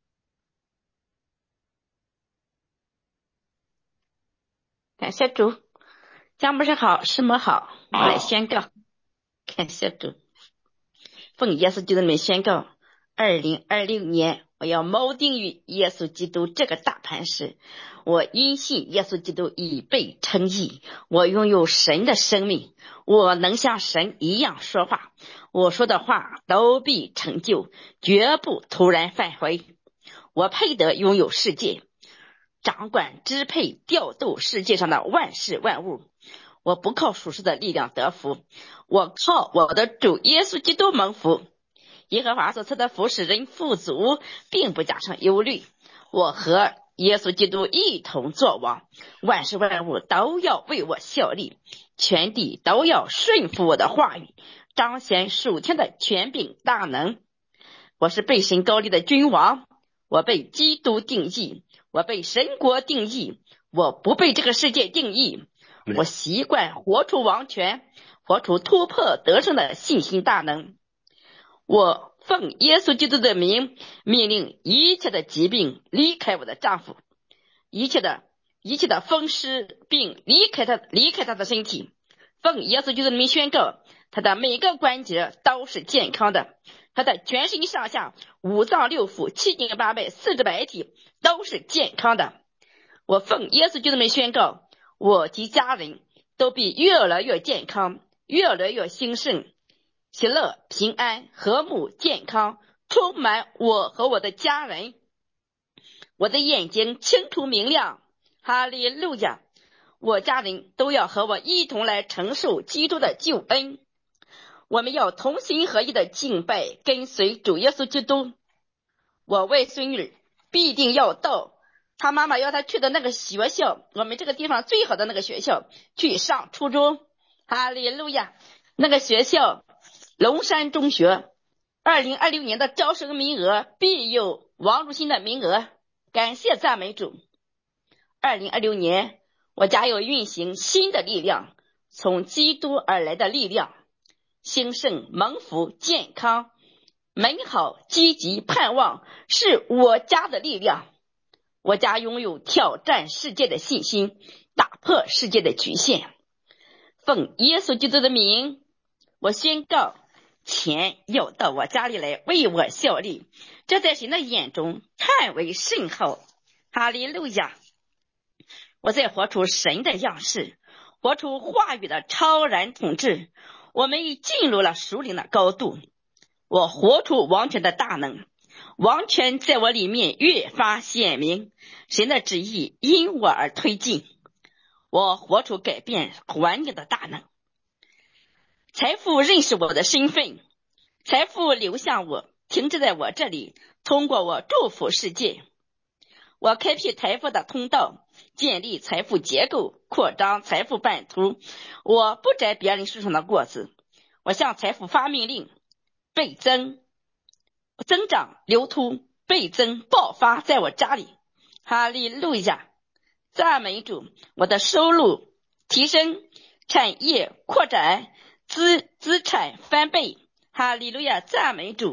感谢主，姜牧师好，师母好，我来宣告。感谢主，奉耶稣基督的名宣告，二零二六年我要锚定于耶稣基督这个大磐石，我因信耶稣基督已被称义，我拥有神的生命，我能像神一样说话，我说的话都必成就，绝不突然返回。我配得拥有世界，掌管支配调度世界上的万事万物。我不靠属世的力量得福，我靠我的主耶稣基督蒙福。耶和华所赐的福使人富足，并不加上忧虑。我和耶稣基督一同作王，万事万物都要为我效力，全地都要顺服我的话语，彰显属天的权柄大能。我是被神高立的君王，我被基督定义，我被神国定义，我不被这个世界定义。我习惯活出王权，活出突破得胜的信心大能。我奉耶稣基督的名，命令一切的疾病离开我的丈夫，一切的一切的风湿病离开他离开他的身体。奉耶稣基督的名宣告，他的每个关节都是健康的，他的全身上下五脏六腑七经八脉四肢百体都是健康的。我奉耶稣基督的名宣告，我及家人都必越来越健康，越来越兴盛，喜乐平安和睦健康充满我和我的家人。我的眼睛清楚明亮，哈利路亚！我家人都要和我一同来承受基督的救恩，我们要同心合一的敬拜跟随主耶稣基督。我外孙女必定要到他妈妈要他去的那个学校，我们这个地方最好的那个学校去上初中，哈利路亚！那个学校龙山中学，二零二六年的招生名额必有王如新的名额，感谢赞美主。二零二六年我家有运行新的力量，从基督而来的力量，兴盛蒙福健康美好积极盼望是我家的力量。我家拥有挑战世界的信心，打破世界的局限。奉耶稣基督的名，我宣告钱要到我家里来为我效力，这在神的眼中太为甚好。哈利路亚！我在活出神的样式，活出话语的超然统治。我们已进入了属灵的高度，我活出王权的大能，王权在我里面越发显明，神的旨意因我而推进。我活出改变环境的大能，财富认识我的身份，财富流向我，停滞在我这里，通过我祝福世界。我开辟财富的通道，建立财富结构，扩张财富版图。我不摘别人树上的果子，我向财富发命令，倍增增长流突，倍增爆发在我家里。哈利路亚！赞美主！我的收入提升，产业扩展，资资产翻倍。哈利路亚！赞美主！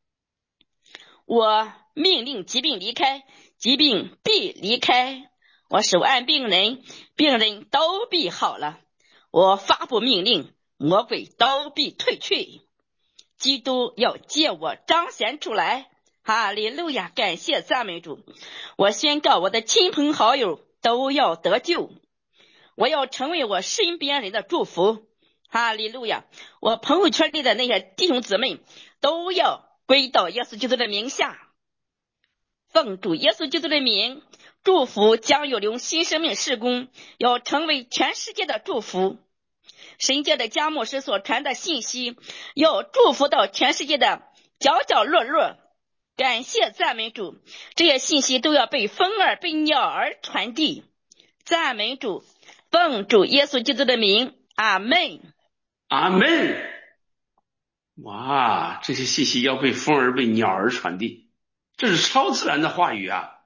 我命令疾病离开，疾病必离开。我手按病人，病人都必好了。我发布命令，魔鬼都必退去。 基督要借我彰显出来。哈利路亚，感谢赞美主。我宣告我的亲朋好友都要得救，我要成为我身边人的祝福。哈利路亚，我朋友圈里的那些弟兄姊妹都要归到耶稣基督的名下。奉主耶稣基督的名，祝福将有灵新生命事工，要成为全世界的祝福。神界的佳牧师所传的信息，要祝福到全世界的角角落落。感谢赞美主，这些信息都要被风儿被鸟儿传递。赞美主，奉主耶稣基督的名，阿门， 阿门。哇，这些信息要被风儿被鸟儿传递，这是超自然的话语啊！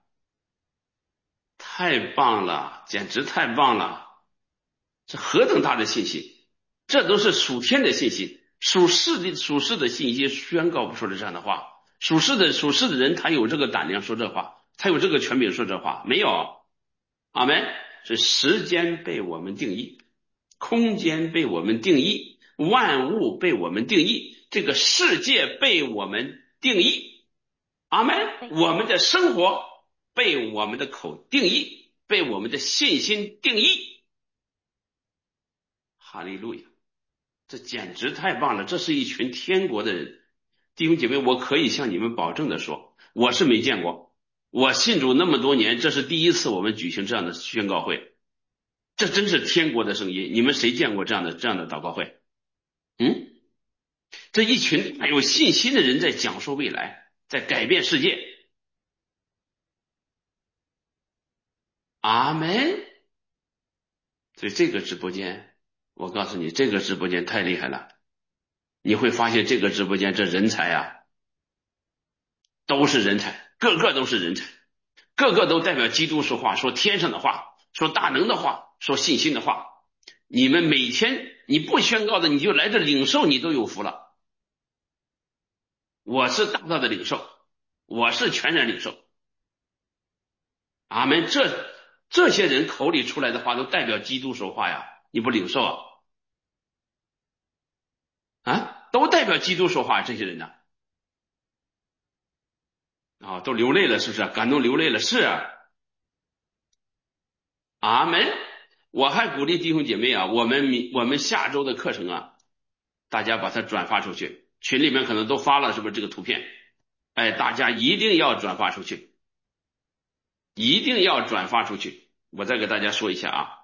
太棒了，简直太棒了！这何等大的信息，这都是属天的信息，属世的属世的信息宣告不出来这样的话。属世的属世的人，他有这个胆量说这话，他有这个权柄说这话，没有？阿们。是时间被我们定义，空间被我们定义，万物被我们定义，这个世界被我们定义。阿们。我们的生活被我们的口定义，被我们的信心定义。哈利路亚，这简直太棒了，这是一群天国的人。弟兄姐妹，我可以向你们保证的说，我是没见过，我信主那么多年，这是第一次我们举行这样的宣告会，这真是天国的声音。你们谁见过这样的这样的祷告会？嗯，这一群还有信心的人在讲述未来，在改变世界。阿们。所以这个直播间，我告诉你，这个直播间太厉害了。你会发现这个直播间这人才啊，都是人才，个个都是人才，个个都代表基督说话，说天上的话，说大能的话，说信心的话。你们每天你不宣告的，你就来这领受，你都有福了。我是大大的领受，我是全然领受。阿们。这这些人口里出来的话都代表基督说话呀，你不领受啊？啊，都代表基督说话，这些人呢？啊，都流泪了，是不是？感动流泪了，是啊。阿们。我还鼓励弟兄姐妹啊，我们我们下周的课程啊，大家把它转发出去，群里面可能都发了，是不是这个图片？哎，大家一定要转发出去，一定要转发出去。我再给大家说一下啊，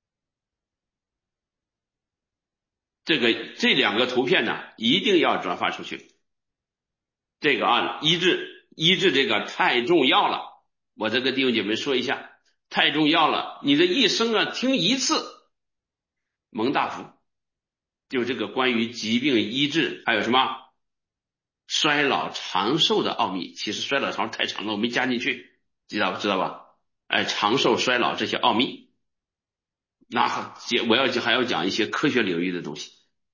这个这两个图片呢，一定要转发出去。这个啊，医治医治这个太重要了，我再跟弟兄姐妹说一下，太重要了。你的一生啊，听一次蒙大福，就这个关于疾病医治，还有什么衰老长寿的奥秘。其实衰老长寿太长了，我没加进去，知道知道吧？哎，长寿衰老这些奥秘，那我要还要讲一些科学领域的东西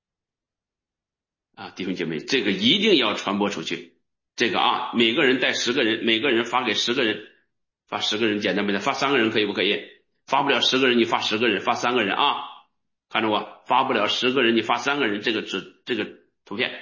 啊，弟兄姐妹，这个一定要传播出去。这个啊，每个人带十个人，每个人发给十个人，发十个人简单没的，发三个人可以不可以？发不了十个人，你发十个人，发三个人啊，看着我，发不了十个人，你发三个人，这个纸这个图片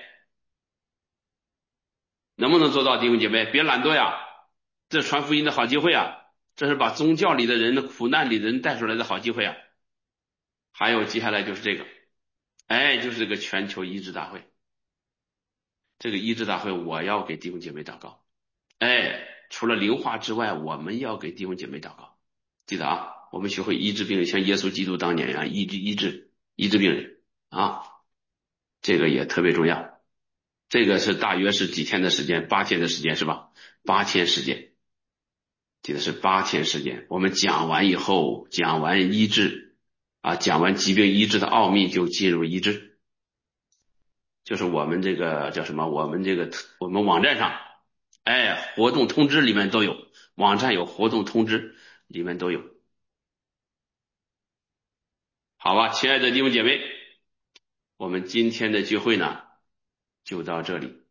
能不能做到？弟兄姐妹，别懒惰呀，这传福音的好机会啊，这是把宗教里的人的苦难里的人带出来的好机会啊。还有接下来就是这个，哎，就是这个全球医治大会。这个医治大会我要给弟兄姐妹祷告，哎，除了灵化之外，我们要给弟兄姐妹祷告。记得啊，我们学会医治病人，像耶稣基督当年啊，医治医治医治病人啊，这个也特别重要。这个是大约是几天的时间？八天的时间是吧？八天时间，记得是八天时间。我们讲完以后，讲完医治啊，讲完疾病医治的奥秘，就进入医治。就是我们这个叫什么？我们这个我们网站上，哎，活动通知里面都有，网站有活动通知里面都有。好吧，亲爱的弟兄姐妹，我们今天的聚会呢，就到这里。